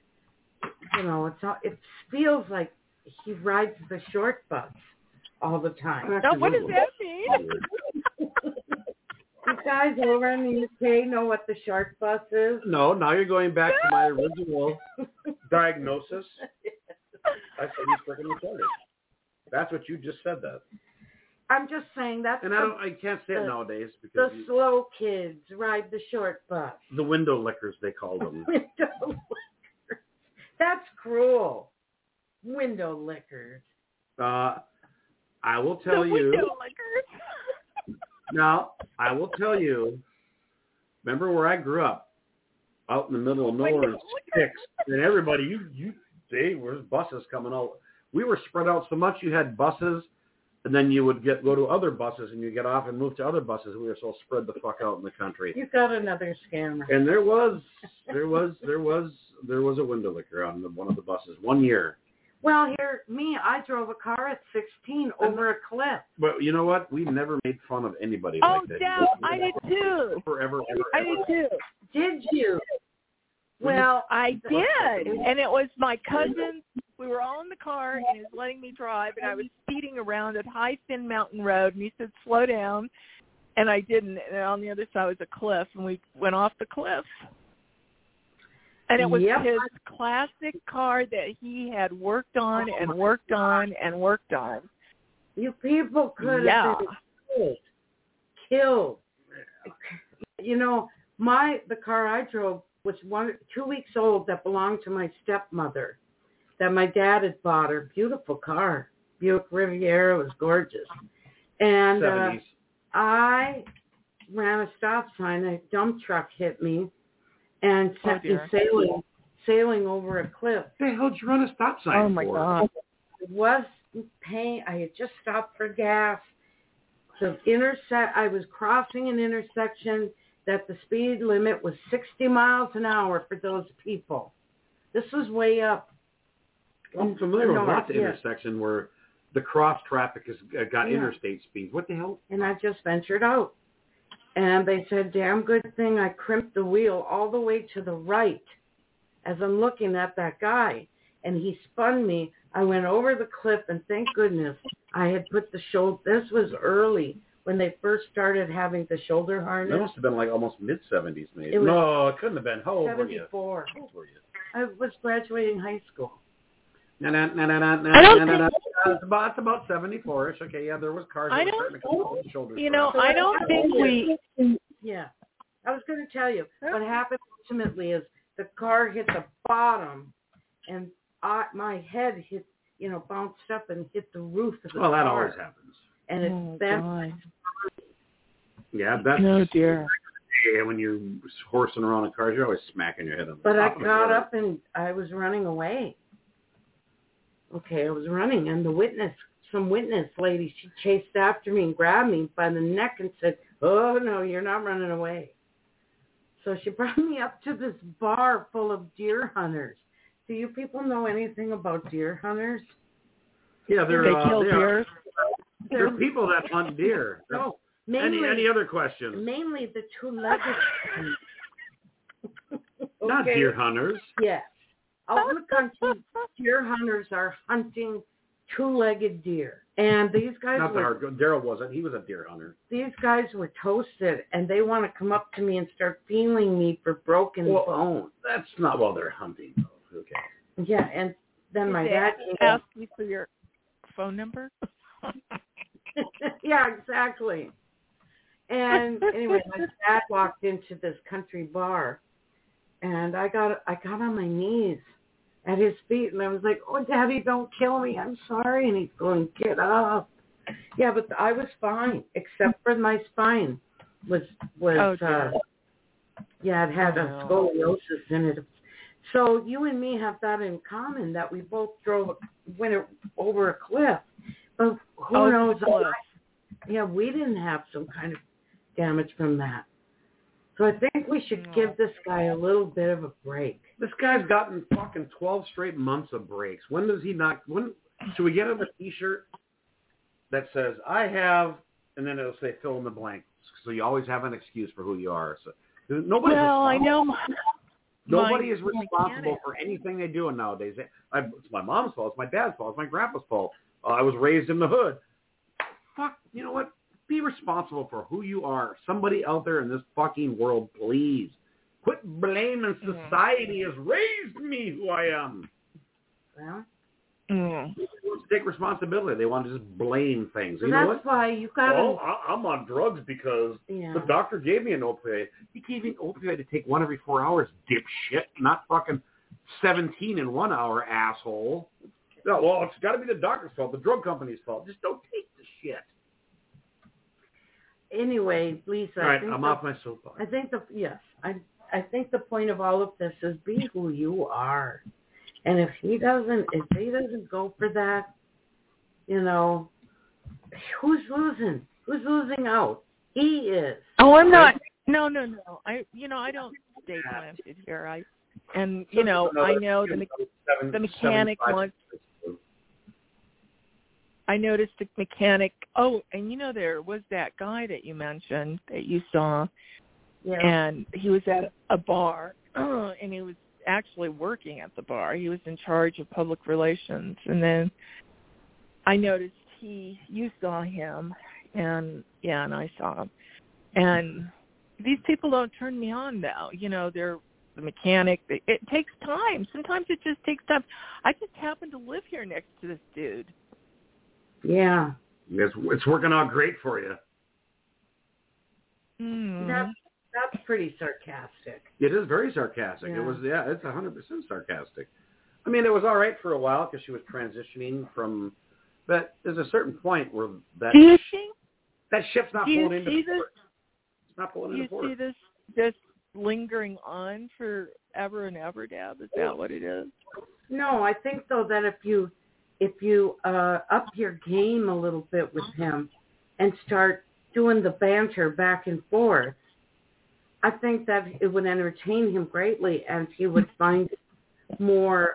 it feels like he rides the short bus all the time. Now, what does that mean? You guys over in the UK know what the short bus is? No, now you're going back to my original diagnosis. I said he's freaking retarded. That's what you just said that. I'm just saying that's... And I can't say it nowadays because... The slow kids ride the short bus. The window lickers, they call them. Window lickers. That's cruel. Window lickers. I will tell you... Window lickers. Now, I will tell you, remember where I grew up? Out in the middle of nowhere in sticks. And everybody, where's buses coming out? We were spread out so much you had buses, and then you would go to other buses, and you get off and move to other buses. We were so spread the fuck out in the country. You got another scammer. And there was a window licker on one of the buses 1 year. Well, I drove a car at 16 over a cliff. But you know what? We never made fun of anybody like that. Oh, no, I did too. Forever. I did too. Did you? Well, I did. And it was my cousin. We were all in the car, and he was letting me drive, and I was speeding around at High Fin Mountain Road, and he said, slow down. And I didn't. And on the other side was a cliff, and we went off the cliff. And it was his classic car that he had worked on and worked on and worked on. You people could have been killed. The car I drove was 2 weeks old that belonged to my stepmother that my dad had bought her. Beautiful car. Buick Riviera. Was gorgeous. And I ran a stop sign. A dump truck hit me and sent me sailing over a cliff. What the hell did you run a stop sign for? Oh, my God. It was pain. I had just stopped for gas. I was crossing an intersection that the speed limit was 60 miles an hour for those people. This was way up. I'm familiar with lots of intersections where the cross traffic has got interstate speeds. What the hell? And I just ventured out. And they said, damn good thing I crimped the wheel all the way to the right as I'm looking at that guy. And he spun me. I went over the cliff, and thank goodness I had put the shoulder. This was early when they first started having the shoulder harness. That must have been like almost mid-70s, maybe. No, it couldn't have been. How old were you? 74. How old were you? I was graduating high school. It's about 74-ish. Okay, yeah, there was cars that were starting to come over the shoulders. I don't think we... Yeah. I was going to tell you, what happened ultimately is the car hit the bottom, and my head hit, bounced up and hit the roof of the car. Well, that always happens. And it's bent. Yeah, that's... Oh, dear. Yeah, when you're horsing around in cars, you're always smacking your head on the But I top of got the up and I was running away. Okay, I was running, and some witness lady, she chased after me and grabbed me by the neck and said, "Oh, no, you're not running away." So she brought me up to this bar full of deer hunters. Do you people know anything about deer hunters? Yeah, They kill deer. They're people that hunt deer. No. Mainly, Any other questions? Mainly the two-legged ones. Not deer hunters. Yes. Out in the country, deer hunters are hunting two-legged deer. And these guys Daryl wasn't. He was a deer hunter. These guys were toasted, and they want to come up to me and start feeling me for broken bones. That's not while they're hunting, though. Okay. Yeah, and then my dad asked me for your phone number. Yeah, exactly. And anyway, my dad walked into this country bar, and I got on my knees at his feet, and I was like, "Oh, Daddy, don't kill me. I'm sorry." And he's going, "Get up." Yeah, but I was fine, except for my spine was it had a scoliosis in it. So you and me have that in common, that we both went over a cliff. But who knows? Yeah, we didn't have some kind of damage from that. So I think we should give this guy a little bit of a break. This guy's gotten fucking 12 straight months of breaks. When does he not? When should we get him a T-shirt that says "I have," and then it'll say "fill in the blank"? So you always have an excuse for who you are. So nobody is responsible for anything they're doing nowadays. It's my mom's fault. It's my dad's fault. It's my grandpa's fault. I was raised in the hood. Fuck, you know what? Be responsible for who you are. Somebody out there in this fucking world, please. Quit blaming society has raised me who I am. Well, they want to take responsibility. They want to just blame things. So you know that's why you got to... I'm on drugs because the doctor gave me an opioid. He gave me an opioid to take one every 4 hours, dipshit. Not fucking 17 in 1 hour, asshole. No, well, it's got to be the doctor's fault, the drug company's fault. Just don't take the shit. Anyway, Lisa. All right, I'm off my soapbox. I think I think the point of all of this is be who you are. And if he doesn't go for that, who's losing? Who's losing out? He is. Oh, I'm not. No. I don't stay planted here. I know the mechanic wants. I noticed the mechanic. Oh, and there was that guy that you mentioned that you saw, and he was at a bar, and he was actually working at the bar. He was in charge of public relations, and then I noticed you saw him, and I saw him, and these people don't turn me on now. They're the mechanic. It takes time. Sometimes it just takes time. I just happen to live here next to this dude. Yeah. It's working out great for you. That's pretty sarcastic. It is very sarcastic. Yeah. It was, it's 100% sarcastic. I mean, it was all right for a while because she was transitioning from, but there's a certain point where that ship's not pulling into port. It's not pulling into port. Do you see this lingering on forever and ever, Deb? Is that what it is? No, I think, though, that if you up your game a little bit with him and start doing the banter back and forth, I think that it would entertain him greatly, and he would find more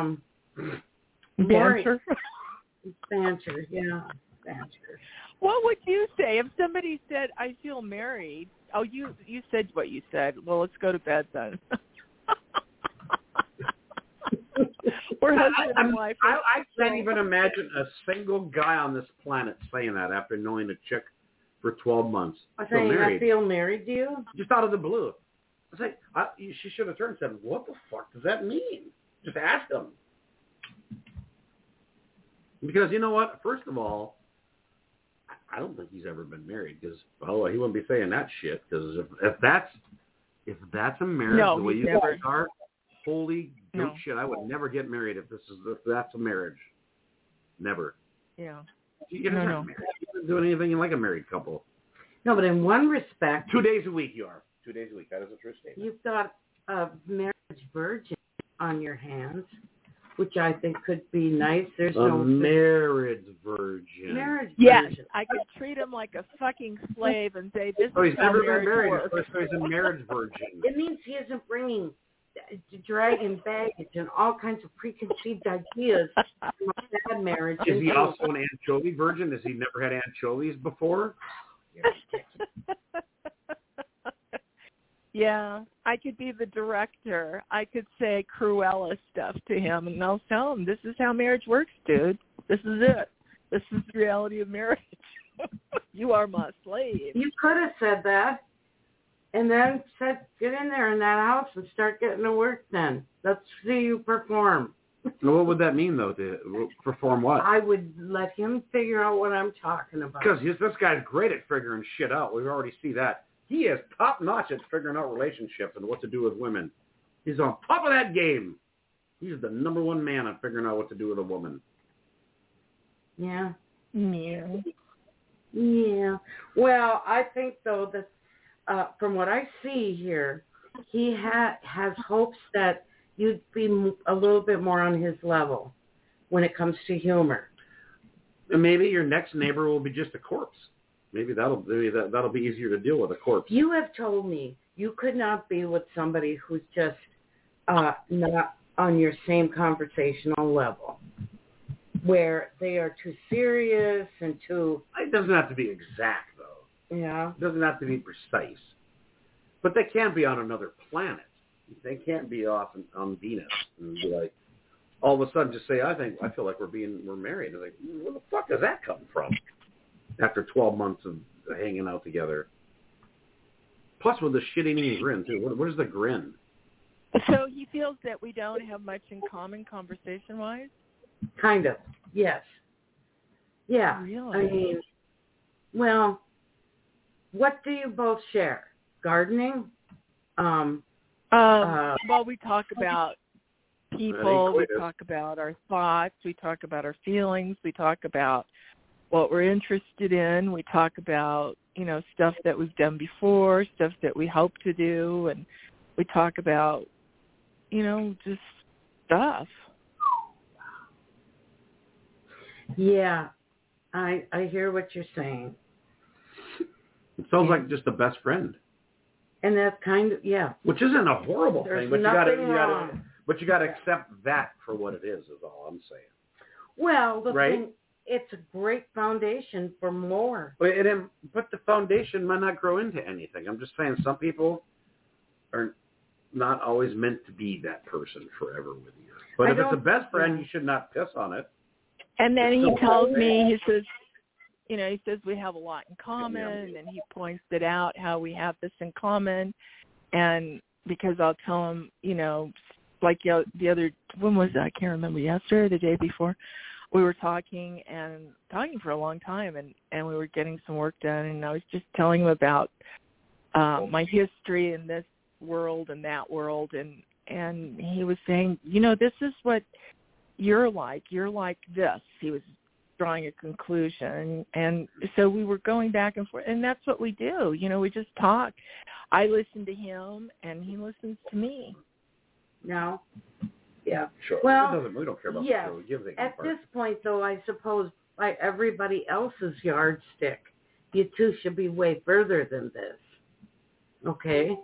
banter. Banter. What would you say if somebody said, "I feel married"? Oh, you said what you said. Well, let's go to bed then. We're husband and wife. I can't even imagine a single guy on this planet saying that after knowing a chick for 12 months. I feel married to you? Just out of the blue. I was like, she should have turned and said, "What the fuck does that mean?" Just ask him. Because you know what? First of all, I don't think he's ever been married because, well, he wouldn't be saying that shit. Because if that's a marriage the way you guys are, holy goat shit, I would never get married if that's a marriage. Never. Yeah. You guys aren't married. You don't do anything like a married couple. No, but in one respect, 2 days a week you are. 2 days a week. That is a true statement. You've got a marriage virgin on your hands, which I think could be nice. There's no marriage virgin. Marriage yes, virgin. I could treat him like a fucking slave and say, this he's is how never been marriage married. works. Of course, he's a marriage virgin. It means he isn't bringing dragon baggage and all kinds of preconceived ideas from a bad marriage. Is he also an anchovy virgin? Has he never had anchovies before? Yeah, I could be the director. I could say Cruella stuff to him, and I'll tell him, this is how marriage works, dude. This is it. This is the reality of marriage. You are my slave. You could have said that, and then said, get in there in that house and start getting to work then. Let's see you perform. Well, what would that mean, though, to perform what? I would let him figure out what I'm talking about. Because this guy's great at figuring shit out. We already see that. He is top-notch at figuring out relationships and what to do with women. He's on top of that game. He's the number one man at figuring out what to do with a woman. Yeah. Yeah. Yeah. Well, I think, though, that from what I see here, he has hopes that you'd be a little bit more on his level when it comes to humor. And maybe your next neighbor will be just a corpse. Maybe that'll be easier to deal with, a corpse. You have told me you could not be with somebody who's just not on your same conversational level, where they are too serious and too... It doesn't have to be exact, though. Yeah. It doesn't have to be precise. But they can't be on another planet. They can't be off on Venus and be like, all of a sudden just say, I feel like we're married. And like, where the fuck does that come from? After 12 months of hanging out together. Plus with the shit-eating grin, too. What is the grin? So he feels that we don't have much in common conversation-wise? Kind of, yes. Yeah. Really? I mean, well, what do you both share? Gardening? Well, we talk about people, we talk about our thoughts, we talk about our feelings, we talk about what we're interested in, we talk about, stuff that we've done before, stuff that we hope to do, and we talk about, just stuff. Yeah, I hear what you're saying. It sounds like just a best friend. And that's kind of, yeah. Which isn't a horrible thing, but you got to accept that for what it is all I'm saying. Well, thing, it's a great foundation for more. But the foundation might not grow into anything. I'm just saying some people are not always meant to be that person forever with you. But if it's a best friend, you should not piss on it. And then he tells me, he says we have a lot in common, and he points it out how we have this in common. And because I'll tell him, like the other, when was that? I can't remember, yesterday or the day before. We were talking for a long time, and we were getting some work done, and I was just telling him about my history in this world and that world, and he was saying, this is what you're like this. He was drawing a conclusion, and so we were going back and forth, and that's what we do. We just talk. I listen to him, and he listens to me. No. Yeah. Sure. Well, we don't care about at this point, though, I suppose by everybody else's yardstick, you two should be way further than this. Okay?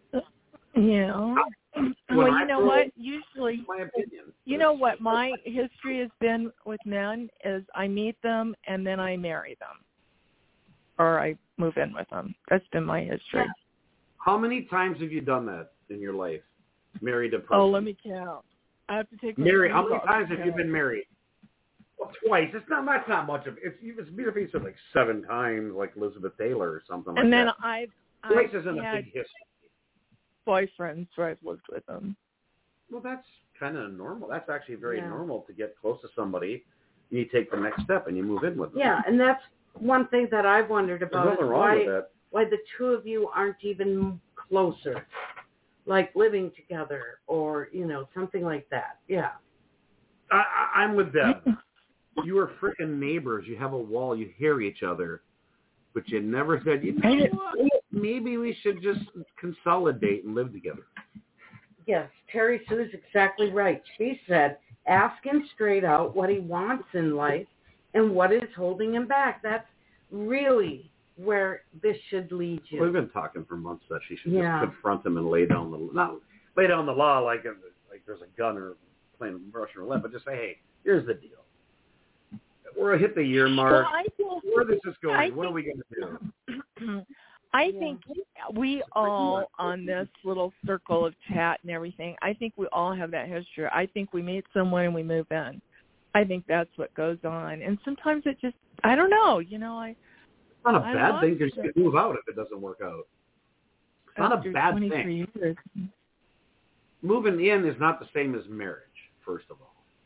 Yeah. Well, you know what? Usually, my opinion. What my history has been with men is I meet them and then I marry them, or I move in with them. That's been my history. How many times have you done that in your life? Married a person? Oh, let me count. I have to take. How many times have you been married? Well, twice. That's not much of it. It's been said like 7 times, like Elizabeth Taylor or something like that. And then I've twice isn't a big history. Boyfriends where I've lived with them. Well, that's kind of normal. That's actually very normal to get close to somebody You take the next step and you move in with them. Yeah, and that's one thing that I've wondered about. There's nothing wrong with that. Why the two of you aren't even closer, like living together or, something like that. Yeah. I'm with Deb. You are freaking neighbors. You have a wall. You hear each other. But you never said, what? Maybe we should just consolidate and live together. Yes, Terry Sue's exactly right. She said, ask him straight out what he wants in life and what is holding him back. That's really where this should lead you. We've been talking for months that she should just confront him and lay down the law like there's a gun or playing Russian roulette, but just say, hey, here's the deal. We're hit the year mark. Where this is going? What are we going to do? I think we all, on this little circle of chat and everything, I think we all have that history. I think we meet someone and we move in. I think that's what goes on. And sometimes it just, I don't know, It's not a bad thing because you can move out if it doesn't work out. It's not a bad thing. Years. Moving in is not the same as marriage, first of all.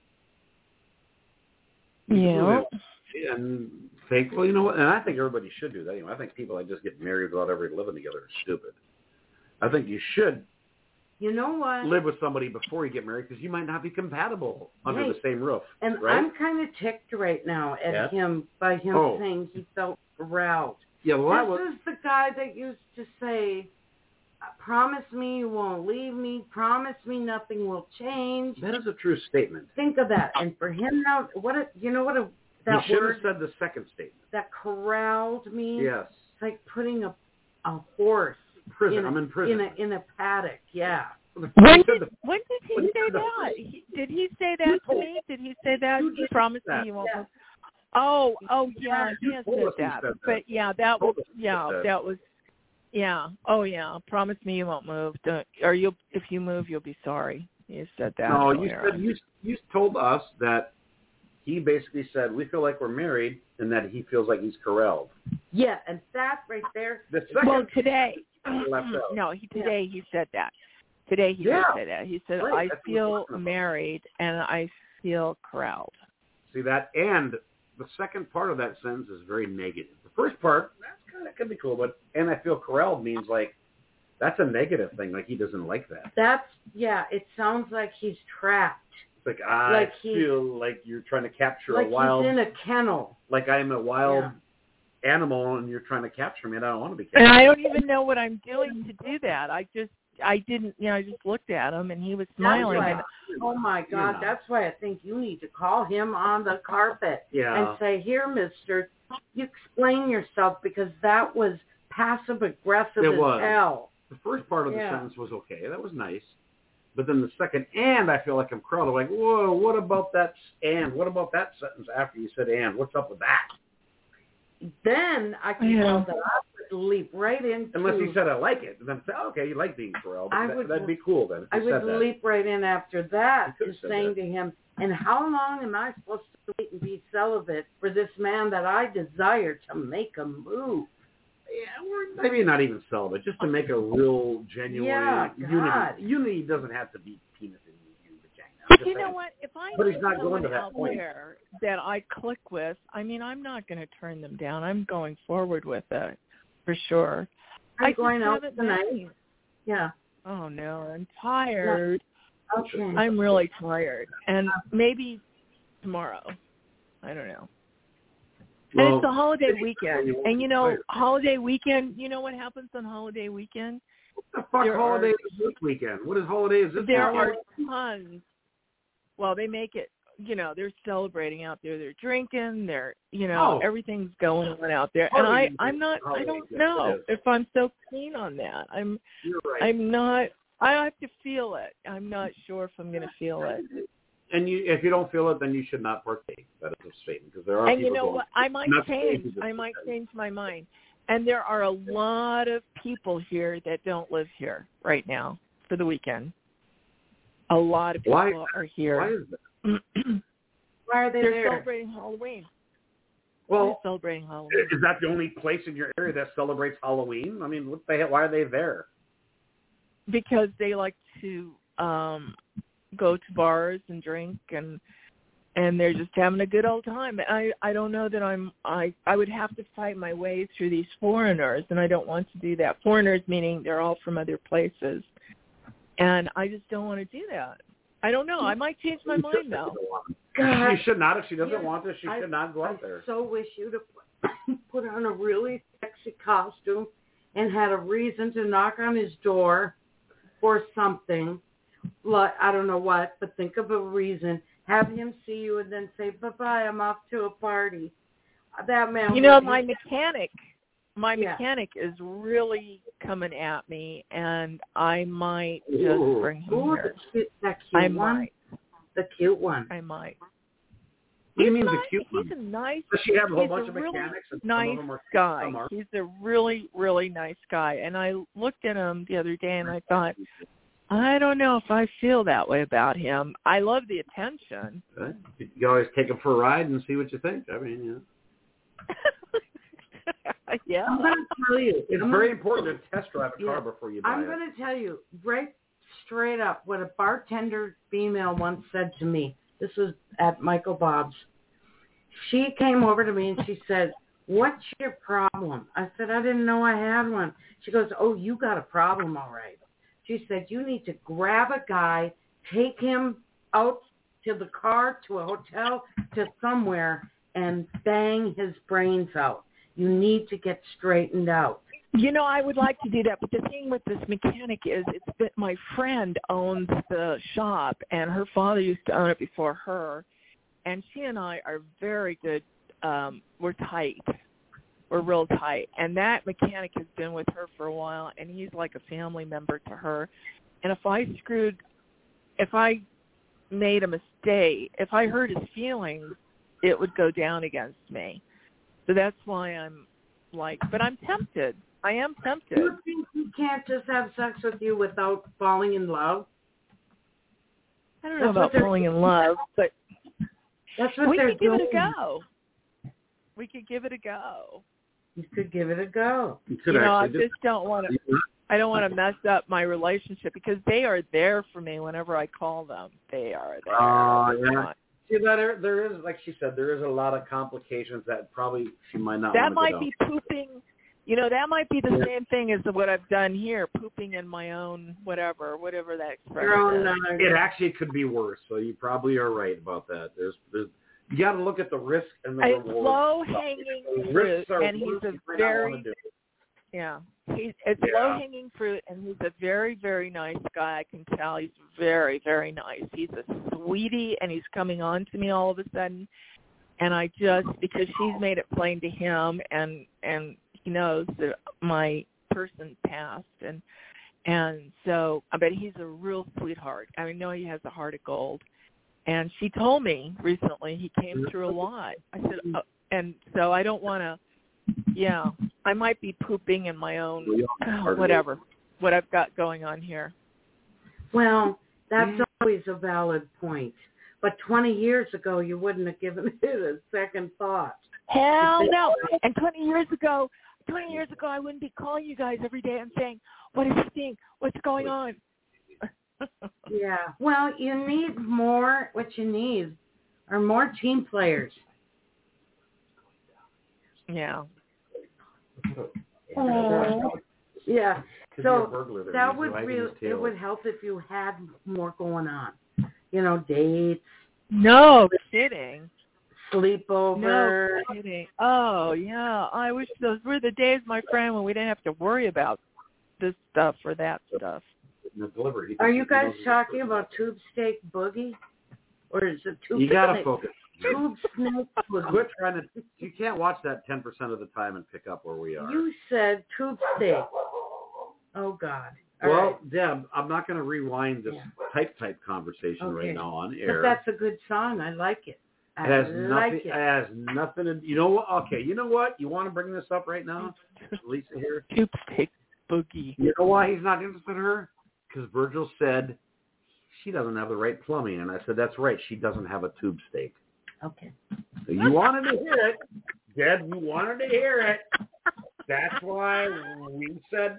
Yeah. And think, well, you know what? And I think everybody should do that. I think people that just get married without ever living together are stupid. I think you should live with somebody before you get married because you might not be compatible under the same roof. And right? I'm kind of ticked right now at him by him saying he felt corralled. Yeah, well, this is the guy that used to say, promise me you won't leave me, promise me nothing will change. That is a true statement. Think of that. And for him now, that he should word have said the second statement. That corralled me. Yes. It's like putting a horse I'm in prison. In a paddock, yeah. When did he say that? Did he say that to me? Did he say that? He promised me you won't move. Oh, yeah, he has said that. But yeah, that was Oh yeah, promise me you won't move. If you move, you'll be sorry. You said that. No, you told us that he basically said we feel like we're married and that he feels like he's corralled. Yeah, and that right there. Today. Today he said that. Today he did say that. He said, I feel married and I feel corralled. See that? And the second part of that sentence is very negative. The first part, that could be cool, but and I feel corralled means like that's a negative thing. Like he doesn't like that. It sounds like he's trapped. It's like I feel like you're trying to capture a wild. Like he's in a kennel. Like I'm a wild animal and you're trying to capture me and I don't want to be captured. And I don't even know what I'm doing to do that. I just looked at him and he was smiling. Oh my God, that's why I think you need to call him on the carpet and say, here, mister, you explain yourself because that was passive aggressive as hell. The first part of the sentence was okay. That was nice. But then the second, and I feel like I'm crowded. Like, whoa, what about that sentence after you said and? What's up with that? Then I can tell that I would leap right into... Unless he said I like it. And then say, okay, you like being corralled. That'd be cool then. I would leap right in after that to saying to him, and how long am I supposed to wait and be celibate for this man that I desire to make a move? Yeah, or maybe not even celibate, just to make a real, genuine unity. Unity doesn't have to be penis and vagina. But you know what? If I but he's not going to that out point. there that I click with, I'm not going to turn them down. I'm going forward with it, for sure. I'm going out tonight. Yeah. Oh, no, I'm tired. Okay. I'm really tired. And maybe tomorrow. I don't know. Well, and it's a holiday weekend. And, holiday weekend, you know what happens on holiday weekend? What the fuck holiday is this weekend? What holiday is this weekend? There are tons. Well, they make it, they're celebrating out there. They're drinking. They're, everything's going on out there. And I don't know if I'm so keen on that. You're right. I'm not, I have to feel it. I'm not sure if I'm going to feel it. And if you don't feel it, then you should not partake. That is a statement because there are and people. And you know what? I might change my mind. And there are a lot of people here that don't live here right now for the weekend. A lot of people are here. Why is that? Why are they They're there? celebrating Halloween. Well, they're celebrating Halloween. Is that the only place in your area that celebrates Halloween? I mean, what the hell? Why are they there? Because they like to go to bars and drink and they're just having a good old time. I don't know that I would have to fight my way through these foreigners, and I don't want to do that. Foreigners meaning they're all from other places, and I just don't want to do that. I don't know. I might change my mind though. God. She should not. If she doesn't want to, she should not go out there. I so wish you'd have put on a really sexy costume and had a reason to knock on his door for something. Like, I don't know what, but think of a reason. Have him see you and then say, bye-bye, I'm off to a party. That man. You know, my mechanic is really coming at me, and I might just bring him here. That cute I one? might. The cute one. I might. What do you mean the cute one? He's a nice. Does she have a whole he's bunch a of really mechanics? And nice some of them are, guy. some are. He's a really, really nice guy. And I looked at him the other day, and I thought, I don't know if I feel that way about him. I love the attention. Good. You can always take him for a ride and see what you think. I mean, Yeah. I'm going to tell you. It's very important to test drive a car before you buy I'm it. going to tell you right straight up what a bartender female once said to me. This was at Michael Bob's. She came over to me and she said, what's your problem? I said, I didn't know I had one. She goes, oh, you got a problem, all right. She said, you need to grab a guy, take him out to the car, to a hotel, to somewhere, and bang his brains out. You need to get straightened out. You know, I would like to do that, but the thing with this mechanic is it's that my friend owns the shop, and her father used to own it before her, and she and I are very good. We're tight. We're real tight. And that mechanic has been with her for a while, and he's like a family member to her. And if I made a mistake, if I hurt his feelings, it would go down against me. So that's why I'm like, but I'm tempted. I am tempted. You think he can't just have sex with you without falling in love? I don't know about falling in love, but that's what we they're could give doing. it a go. We could give it a go. You could give it a go. You know, I just don't want to. I don't want to mess up my relationship because they are there for me whenever I call them. They are there. Yeah. See, there is, like she said, there is a lot of complications that probably she might not that want to might be pooping. You know, that might be the same thing as what I've done here, pooping in my own whatever that expression is. It actually could be worse, so you probably are right about that. There's you got to look at the risk and the reward. It's low-hanging fruit, and he's a very it's low-hanging fruit, and he's a very, very nice guy. I can tell he's very, very nice. He's a sweetie, and he's coming on to me all of a sudden, and I just because she's made it plain to him, and he knows that my person passed, and so I bet he's a real sweetheart. I know he has a heart of gold. And she told me recently he came through a lot. I said, and so I don't want to, I might be pooping in my own, whatever, what I've got going on here. Well, that's always a valid point. But 20 years ago, you wouldn't have given it a second thought. Hell no. And 20 years ago, I wouldn't be calling you guys every day and saying, what is he think? What's going on? Yeah. Well, you need more. What you need are more team players. Yeah. Yeah. So that would it would help if you had more going on. You know, dates. No kidding. Sleepover. No kidding. Oh yeah. I wish those were the days, my friend, when we didn't have to worry about this stuff or that stuff. Are you guys talking about Tube Steak Boogie? Or is it Tube You got to focus. Tube Snake Boogie. Quit trying to, you can't watch that 10% of the time and pick up where we are. You said Tube Steak. Oh, God. All well, right. Deb, I'm not going to rewind this type conversation right now on air. But that's a good song. I like it. It has nothing to, you know what? Okay, you know what? You want to bring this up right now? Lisa here? Tube Steak Boogie. You know why he's not interested in her? Because Virgil said she doesn't have the right plumbing. And I said, that's right. She doesn't have a tube steak. Okay. So you wanted to hear it. Deb, you wanted to hear it. That's why we said,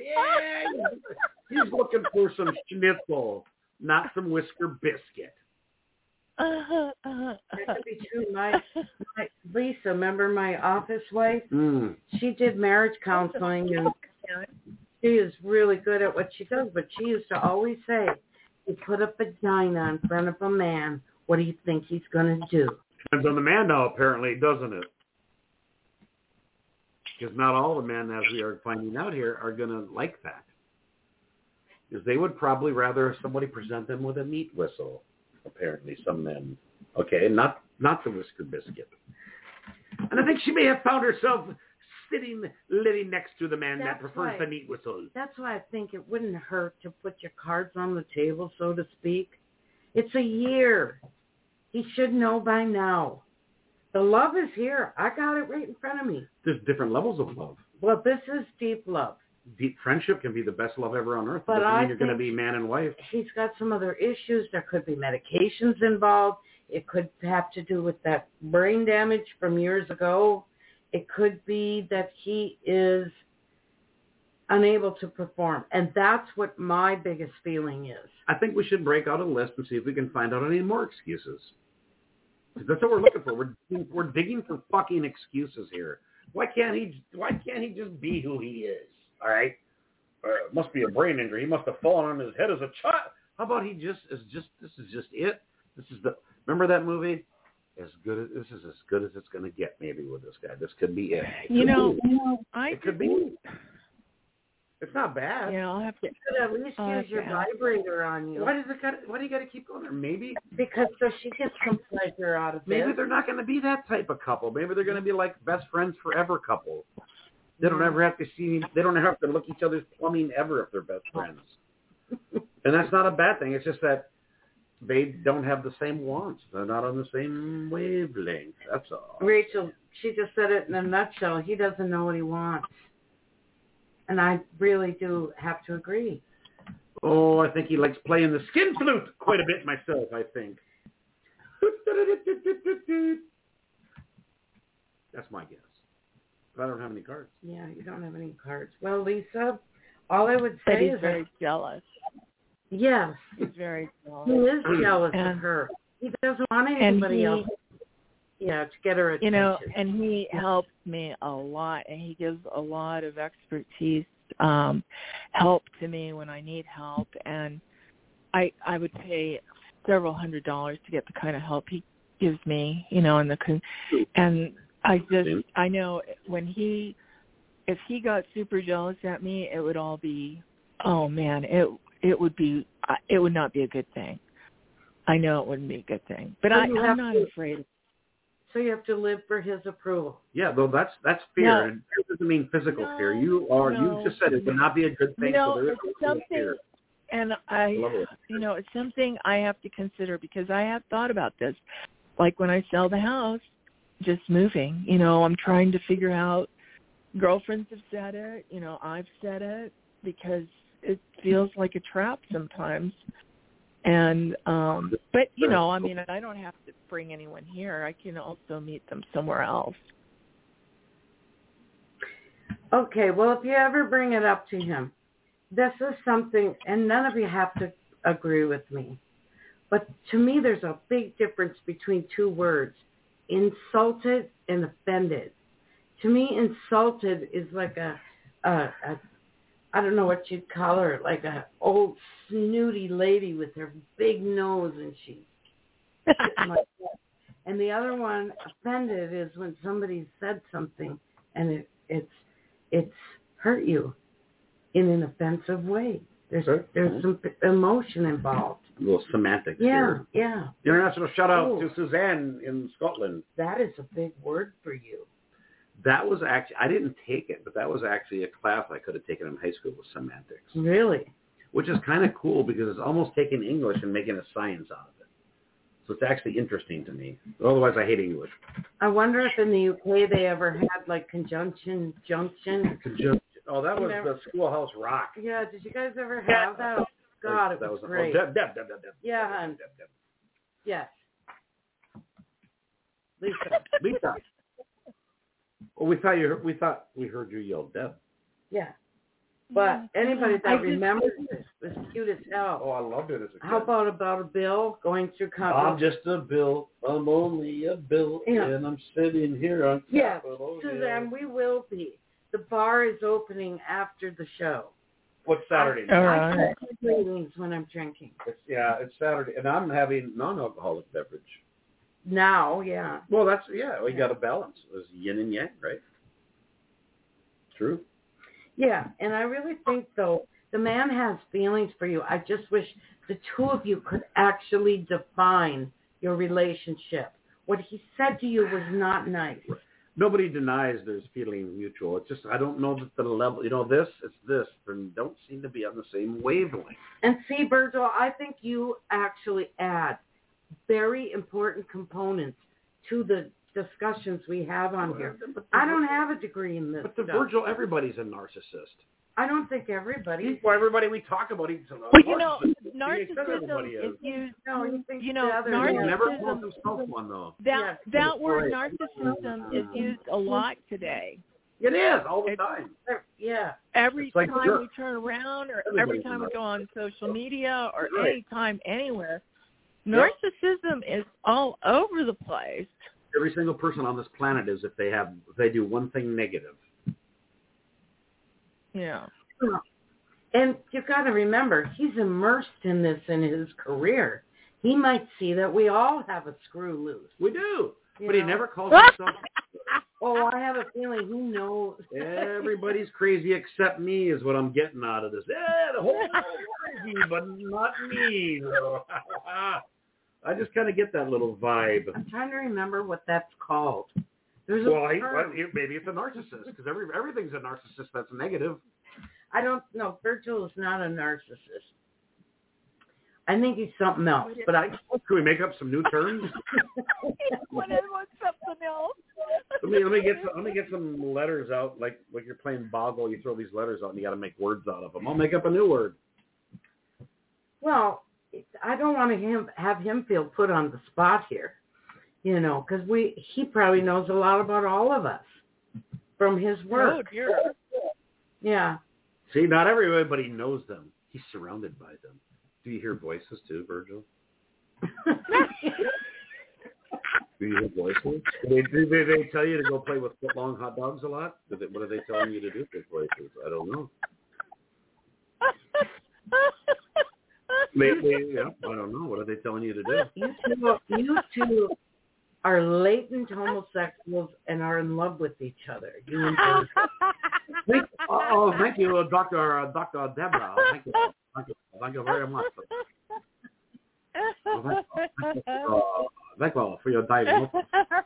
he's looking for some schnitzel, not some Whisker biscuit. That could be true. My Lisa, remember my office wife? She did marriage counseling, and she is really good at what she does. But she used to always say, "You put a vagina in front of a man. What do you think he's going to do?" Depends on the man now, apparently, doesn't it? Because not all the men, as we are finding out here, are going to like that. Because they would probably rather somebody present them with a meat whistle. Apparently, some men. Okay, not the Whisker Biscuit. And I think she may have found herself living next to the man that prefers the meat whistle. That's why I think it wouldn't hurt to put your cards on the table, so to speak. It's a year. He should know by now. The love is here. I got it right in front of me. There's different levels of love. Well, this is deep love. Deep friendship can be the best love ever on earth. But doesn't mean you're going to be man and wife. He's got some other issues. There could be medications involved. It could have to do with that brain damage from years ago. It could be that he is unable to perform. And that's what my biggest feeling is. I think we should break out a list and see if we can find out any more excuses. That's what we're looking for. We're digging for fucking excuses here. Why can't he just be who he is? All right. It must be a brain injury. He must have fallen on his head as a child. How about this is just it? Remember that movie? This is as good as it's going to get. Maybe with this guy, this could be it. It could be. It's not bad. Yeah, I'll have to. You could at least use your vibrator on you. Why do you got to keep going there? Maybe because so she gets some pleasure out of it. Maybe they're not going to be that type of couple. Maybe they're going to be like best friends forever couple. They don't ever have to see. They don't have to look each other's plumbing ever if they're best friends. And that's not a bad thing. It's just that they don't have the same wants. They're not on the same wavelength. That's all. Rachel, she just said it in a nutshell. He doesn't know what he wants. And I really do have to agree. Oh, I think he likes playing the skin flute quite a bit myself, I think. That's my guess. But I don't have any cards. Yeah, you don't have any cards. Well, Lisa, all I would say is very jealous. Yes. He's very jealous. He is jealous of her. He doesn't want anybody else. Yeah, to get her attention. And he helps me a lot, and he gives a lot of expertise, help to me when I need help, and I would pay several $100s to get the kind of help he gives me, and I know if he got super jealous at me, it would all be, oh man, it would not be a good thing. I know it wouldn't be a good thing, but I'm not afraid. So you have to live for his approval. Yeah, though that's fear, No. and fear doesn't mean physical fear. You just said it would not be a good thing. So there is something, fear. And it's something I have to consider because I have thought about this. Like when I sell the house, just moving, I'm trying to figure out. Girlfriends have said it, I've said it because it feels like a trap sometimes. And, but, I don't have to bring anyone here. I can also meet them somewhere else. Okay, well, if you ever bring it up to him, this is something, and none of you have to agree with me, but to me there's a big difference between two words, insulted and offended. To me, insulted is like a I don't know what you'd call her, like a old snooty lady with her big nose and she's sitting like that. And the other one, offended, is when somebody said something and it's hurt you in an offensive way. There's some emotion involved. A little semantics here. Yeah. International shout out to Suzanne in Scotland. That is a big word for you. That was actually, I didn't take it, but that was actually a class I could have taken in high school with semantics. Really? Which is kind of cool because it's almost taking English and making a science out of it. So it's actually interesting to me. Otherwise, I hate English. I wonder if in the UK they ever had like conjunction, junction. Oh, that was the Schoolhouse Rock. Yeah, did you guys ever have that? Oh, God, it was great. Deb. Yeah, hon. Yes. Lisa. Oh, we thought we heard you yell Deb. Yeah. But anybody that remembers this was cute as hell. Oh, I loved it as a kid. How about a bill going through I'm just a bill. I'm only a bill. Yeah. And I'm sitting here on Yes, Capitol Hill. Suzanne, we will be. The bar is opening after the show. What's Saturday All night? right. I take ratings when I'm drinking. It's Saturday. And I'm having non-alcoholic beverage. Now, yeah. Well, we got a balance. There's yin and yang, right? True. Yeah, and I really think, though, the man has feelings for you. I just wish the two of you could actually define your relationship. What he said to you was not nice. Nobody denies there's feeling mutual. It's just, I don't know that the level, this, it's this, and don't seem to be on the same wavelength. And see, Virgil, I think you actually add very important components to the discussions we have on here. I don't have a degree in this But the stuff. Virgil, everybody's a narcissist. I don't think everybody. Well, everybody we talk about, he's a Well, narcissist. narcissism is used. No, he thinks You know, the other He narcissism- never calls himself one, though. That word narcissism is used a lot today. It is, all the time. Yeah. Every It's like time jerk. we turn around or Everybody's every time we a go on social media or Right. any time, anywhere, Yep. narcissism is all over the place. Every single person on this planet is if they do one thing negative. Yeah. And you've got to remember, he's immersed in this in his career. He might see that we all have a screw loose. We do. You But he know? never calls himself. Oh, I have a feeling he knows. Everybody's crazy except me is what I'm getting out of this. Yeah, the whole world's crazy, but not me. I just kind of get that little vibe. I'm trying to remember what that's called. There's Maybe it's a narcissist, because everything's a narcissist that's negative. I don't know. Virgil is not a narcissist. I think he's something else. But Could we make up some new terms? What is something else? Let me get some letters out, like you're playing Boggle. You throw these letters out, and you got to make words out of them. I'll make up a new word. Well, I don't want to have him feel put on the spot here, because he probably knows a lot about all of us from his work. Oh, dear. Yeah. See, not everybody knows them. He's surrounded by them. Do you hear voices too, Virgil? Do you hear voices? Do they tell you to go play with foot-long hot dogs a lot? What are they telling you to do with voices? I don't know. I don't know. What are they telling you to do? You two are latent homosexuals and are in love with each other. You and Thank you, Dr. Deborah. Thank you very much. Thank you for your diagnosis.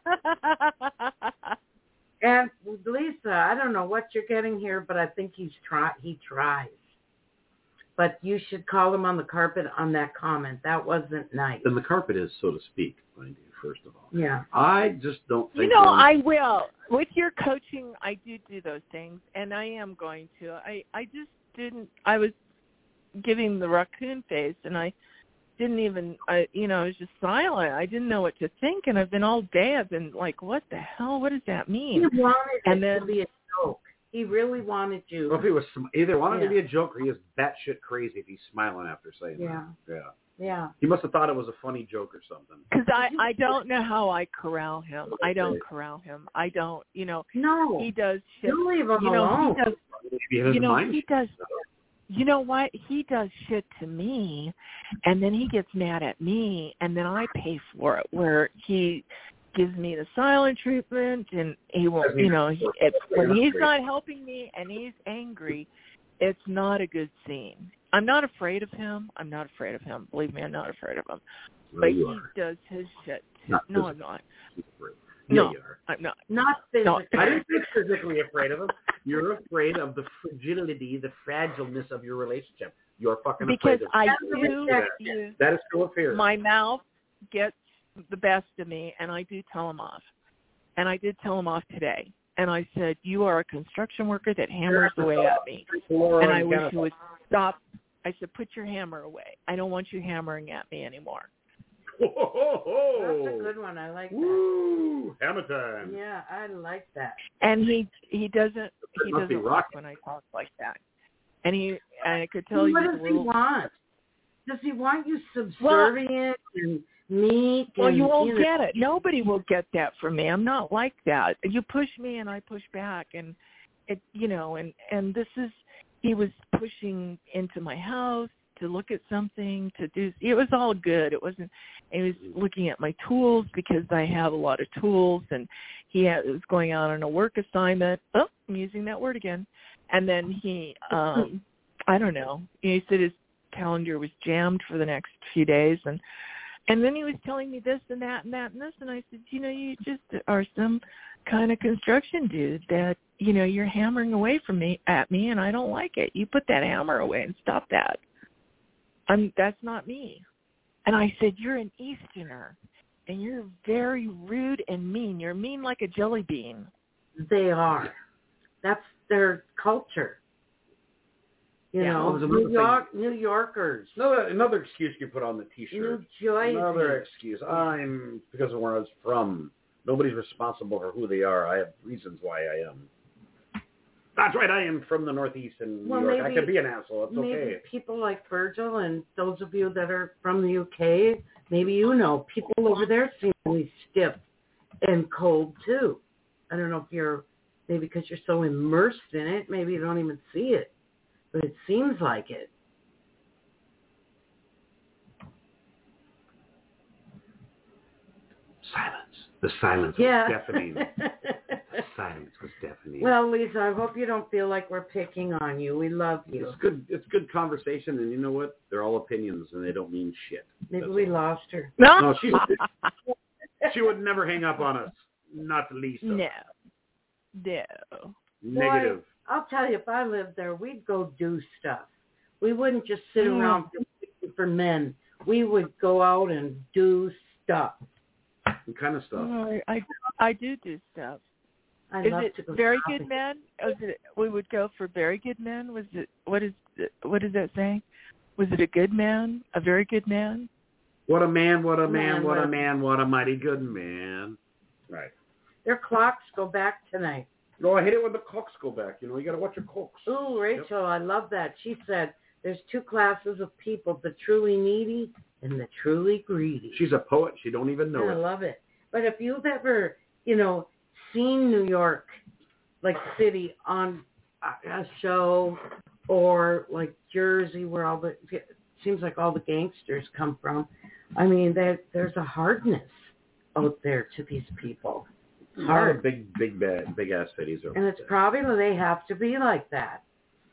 And Lisa, I don't know what you're getting here, but I think he tries. But you should call him on the carpet on that comment. That wasn't nice. And the carpet is, so to speak, mind you, first of all. Yeah. I just don't think... I will. With your coaching, I do those things, and I am going to. I just didn't... I was giving the raccoon face, and I didn't even... I was just silent. I didn't know what to think, and I've been like, what the hell? What does that mean? He wanted it to be a joke. He really wanted you. Well, if he was either wanted to be a joke or he is batshit crazy if he's smiling after saying that. Yeah. He must have thought it was a funny joke or something. Because I don't know how I corral him. I don't corral him. I don't, No. He does shit. You leave him alone. He does. You know what? He does shit to me, and then he gets mad at me, and then I pay for it, where he gives me the silent treatment, and he won't, when he's not helping me and he's angry, it's not a good scene. I'm not afraid of him. Believe me, I'm not afraid of him. No, but he does his shit. No, I'm not. No, you are. I'm not. Not physically. I didn't say physically afraid of him. You're afraid of the fragility, the fragileness of your relationship. You're fucking because afraid of I do use that is still a fear. My mouth gets the best of me, and I do tell him off. And I did tell him off today. And I said, you are a construction worker that hammers away at me. And I wish you would stop. I said, put your hammer away. I don't want you hammering at me anymore. That's a good one. I like that. Woo! Hammer time. Yeah, I like that. And he doesn't be like when I talk like that. And I could tell you. What does he want? Does he want you subservient and meek? Well, and, you won't get it. Nobody will get that from me. I'm not like that. You push me and I push back, and it, and this is. He was pushing into my house to look at something, to do. It was all good. It wasn't. He was looking at my tools because I have a lot of tools, and it was going out on a work assignment. Oh, I'm using that word again. And then he, I don't know. He said his calendar was jammed for the next few days, and then he was telling me this and that and that and this, and I said, you just are some kind of construction dude that, you're hammering away at me, and I don't like it. You put that hammer away and stop that. That's not me. And I said, you're an Easterner, and you're very rude and mean. You're mean like a jelly bean. They are. That's their culture. New Yorkers. Another excuse you put on the T-shirt. New Jersey. Another excuse. Because of where I was from. Nobody's responsible for who they are. I have reasons why I am. That's right. I am from the Northeast in New York. I could be an asshole. It's okay. Maybe people like Virgil and those of you that are from the UK, maybe people over there seem really stiff and cold too. I don't know if maybe because you're so immersed in it, maybe you don't even see it. But it seems like it. Silence. The silence was deafening. The silence was deafening. Well, Lisa, I hope you don't feel like we're picking on you. We love you. It's good. It's good conversation, and you know what? They're all opinions, and they don't mean shit. Maybe we lost her. No, she would never hang up on us. Not Lisa. No. Negative. Boy, I'll tell you, if I lived there, we'd go do stuff. We wouldn't just sit around for men. We would go out and do stuff. What kind of stuff? I do stuff. I is love it to go very shopping. good men? We would go for very good men? Was it what is that saying? Was it a good man? A very good man? What a man, what a man, what a man, what a mighty good man. Right. Their clocks go back tonight. No, I hate it when the clocks go back. You got to watch your clocks. Ooh, Rachel, I love that. She said there's two classes of people, the truly needy and the truly greedy. She's a poet. She don't even know it. I love it. But if you've ever, seen New York, like city, on a show, or like Jersey, where it seems like all the gangsters come from, I mean, there's a hardness out there to these people. Hard. A big ass cities. And it's probably they have to be like that.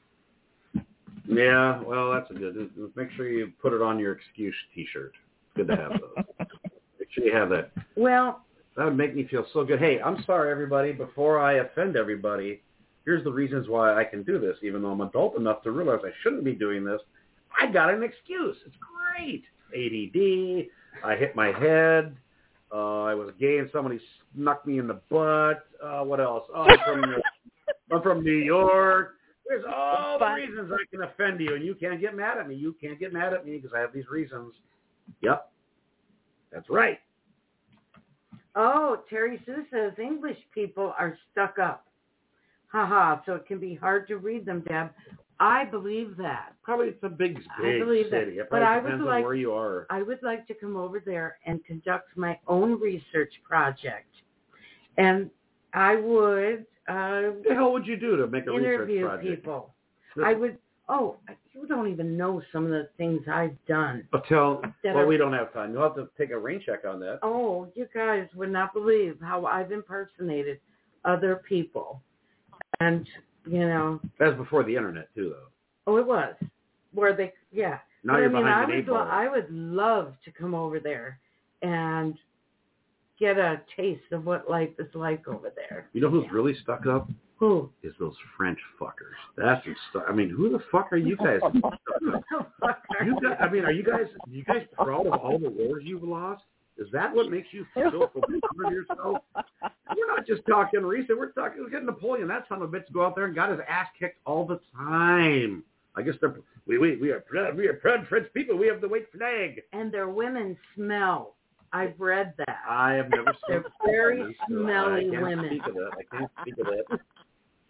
Yeah, well, that's a good. Make sure you put it on your excuse T-shirt. It's good to have those. Make sure you have that. Well, that would make me feel so good. Hey, I'm sorry, everybody. Before I offend everybody, here's the reasons why I can do this, even though I'm adult enough to realize I shouldn't be doing this. I got an excuse. It's great. ADD. I hit my head. I was gay and somebody snuck me in the butt. What else? Oh, I'm from New York. There's all the reasons I can offend you, and you can't get mad at me. You can't get mad at me because I have these reasons. Yep. That's right. Oh, Terry Sue says English people are stuck up. Haha, so it can be hard to read them, Deb. I believe that. Probably it's a big I believe city. That. It but I depends would on where you are. I would like to come over there and conduct my own research project. And I would... what the hell would you do to make a research project? Interview people. I would... Oh, you don't even know some of the things I've done. We don't have time. You'll have to take a rain check on that. Oh, you guys would not believe how I've impersonated other people. And, That's before the internet, too, though. Oh, it was. Now you're behind an 8 ball. I would love to come over there and get a taste of what life is like over there. You know who's really stuck up? Who? Is those French fuckers. That's who the fuck are you guys? Are you guys proud of all the wars you've lost? Is that what makes you feel so proud of yourself? We're not just talking recent. We're getting Napoleon. That son of a bitch go out there and got his ass kicked all the time. I guess we are proud. We are proud French people. We have the white flag. And their women smell. I've read that. I have never seen. They're very smelly women. I can't speak of that.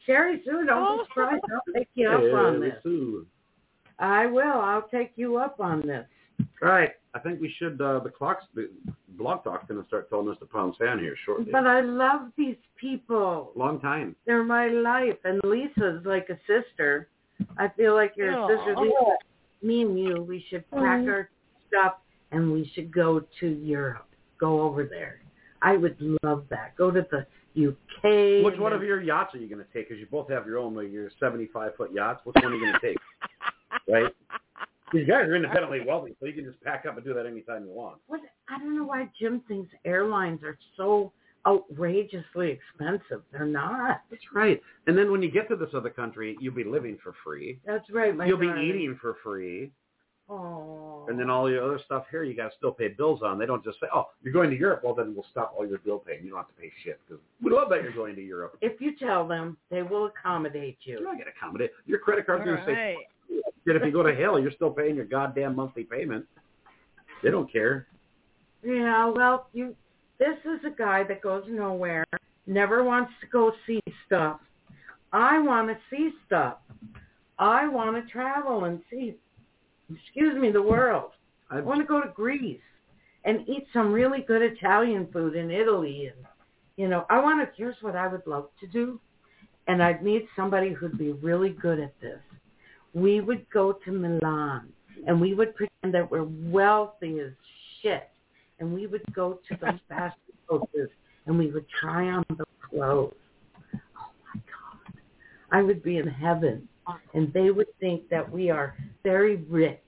Sherry Sue, don't be surprised. I'll take you up on this. Sue. I will. I'll take you up on this. All right. I think we should, the Blog Talk's going to start telling us to pound sand here shortly. But I love these people. Long time. They're my life. And Lisa's like a sister. I feel like you're a sister. Lisa, me and you, we should pack our stuff and we should go to Europe. Go over there. I would love that. Go to the UK. Which one of your yachts are you going to take? Because you both have your own, like your 75-foot yachts. Which one are you going to take? Right? These guys are independently wealthy, so you can just pack up and do that anytime you want. What? I don't know why Jim thinks airlines are so outrageously expensive. They're not. That's right. And then when you get to this other country, you'll be living for free. That's right, my You'll darling. be eating for free. Oh. And then all your other stuff here, you got to still pay bills on. They don't just say, oh, you're going to Europe. Well, then we'll stop all your bill paying. You don't have to pay shit. Because we love that you're going to Europe. If you tell them, they will accommodate you. You're not going to accommodate. Your credit card's going to say, that if you go to hell, you're still paying your goddamn monthly payment. They don't care. Yeah, well, this is a guy that goes nowhere, never wants to go see stuff. I want to see stuff. I want to travel and see, the world. I want to go to Greece and eat some really good Italian food in Italy. And, here's what I would love to do. And I'd need somebody who'd be really good at this. We would go to Milan and we would pretend that we're wealthy as shit. And we would go to those fashion houses and we would try on the clothes. Oh, my God. I would be in heaven. And they would think that we are very rich.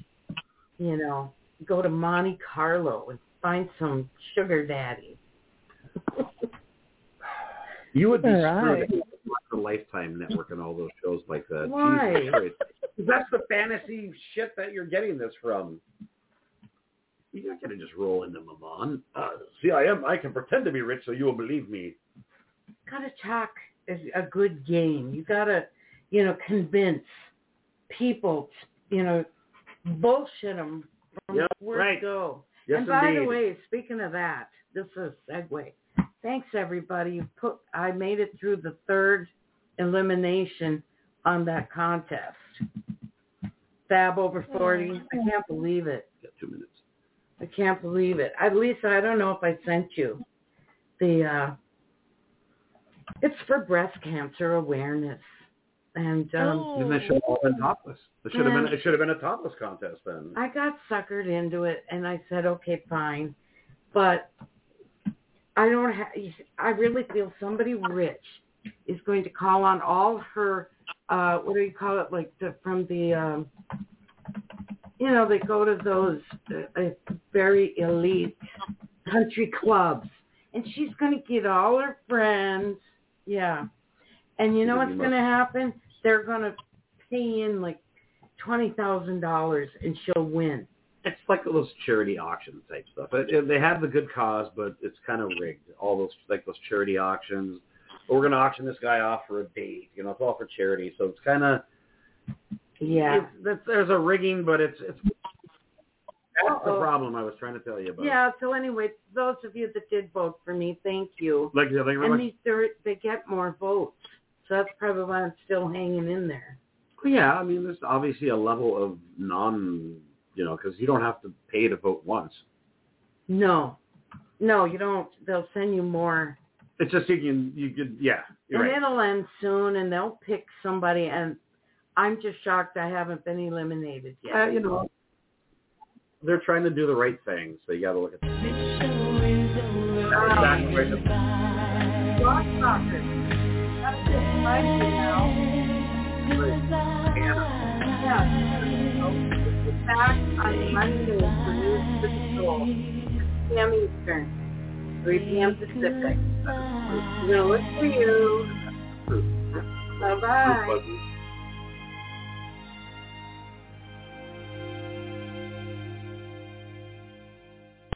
Go to Monte Carlo and find some sugar daddy. You would be screwed the Lifetime Network and all those shows like that. Why? Jesus Christ. That's the fantasy shit that you're getting this from. You're not going to just roll into Maman. See, I can pretend to be rich so you will believe me. Gotta talk is a good game. You gotta, convince people, bullshit them from where to go. Yes, and by indeed. the way, speaking of that, this is a segue. Thanks, everybody. I made it through the third elimination on that contest. Fab over 40. I can't believe it. Got 2 minutes. I can't believe it. Lisa, I don't know if I sent you it's for breast cancer awareness. And Didn't they should have all been topless? It should have been a topless contest then. I got suckered into it, and I said, okay, fine. But I really feel somebody rich is going to call on all her, what do you call it, like from the, they go to those very elite country clubs, and she's going to get all her friends, and you know what's going to happen? They're going to pay in like $20,000, and she'll win. It's like those charity auction type stuff. They have the good cause, but it's kind of rigged. All those charity auctions. We're going to auction this guy off for a date. It's all for charity, so it's kind of there's a rigging, but it's that's the problem I was trying to tell you about. Yeah. So anyway, those of you that did vote for me, thank you. Thank you very much. And they get more votes, so that's probably why I'm still hanging in there. Well, yeah, I mean, there's obviously a level of because you don't have to pay to vote once. No, you don't. They'll send you more. It's just you're right. It'll end soon, and they'll pick somebody, and I'm just shocked I haven't been eliminated yet. They're trying to do the right thing, so you got to look at that. Rock Talkers. That's it. Right now. Back on Monday for News to the Soul, 6 p.m. Eastern, 3 p.m. Pacific. Look for you. Bye-bye.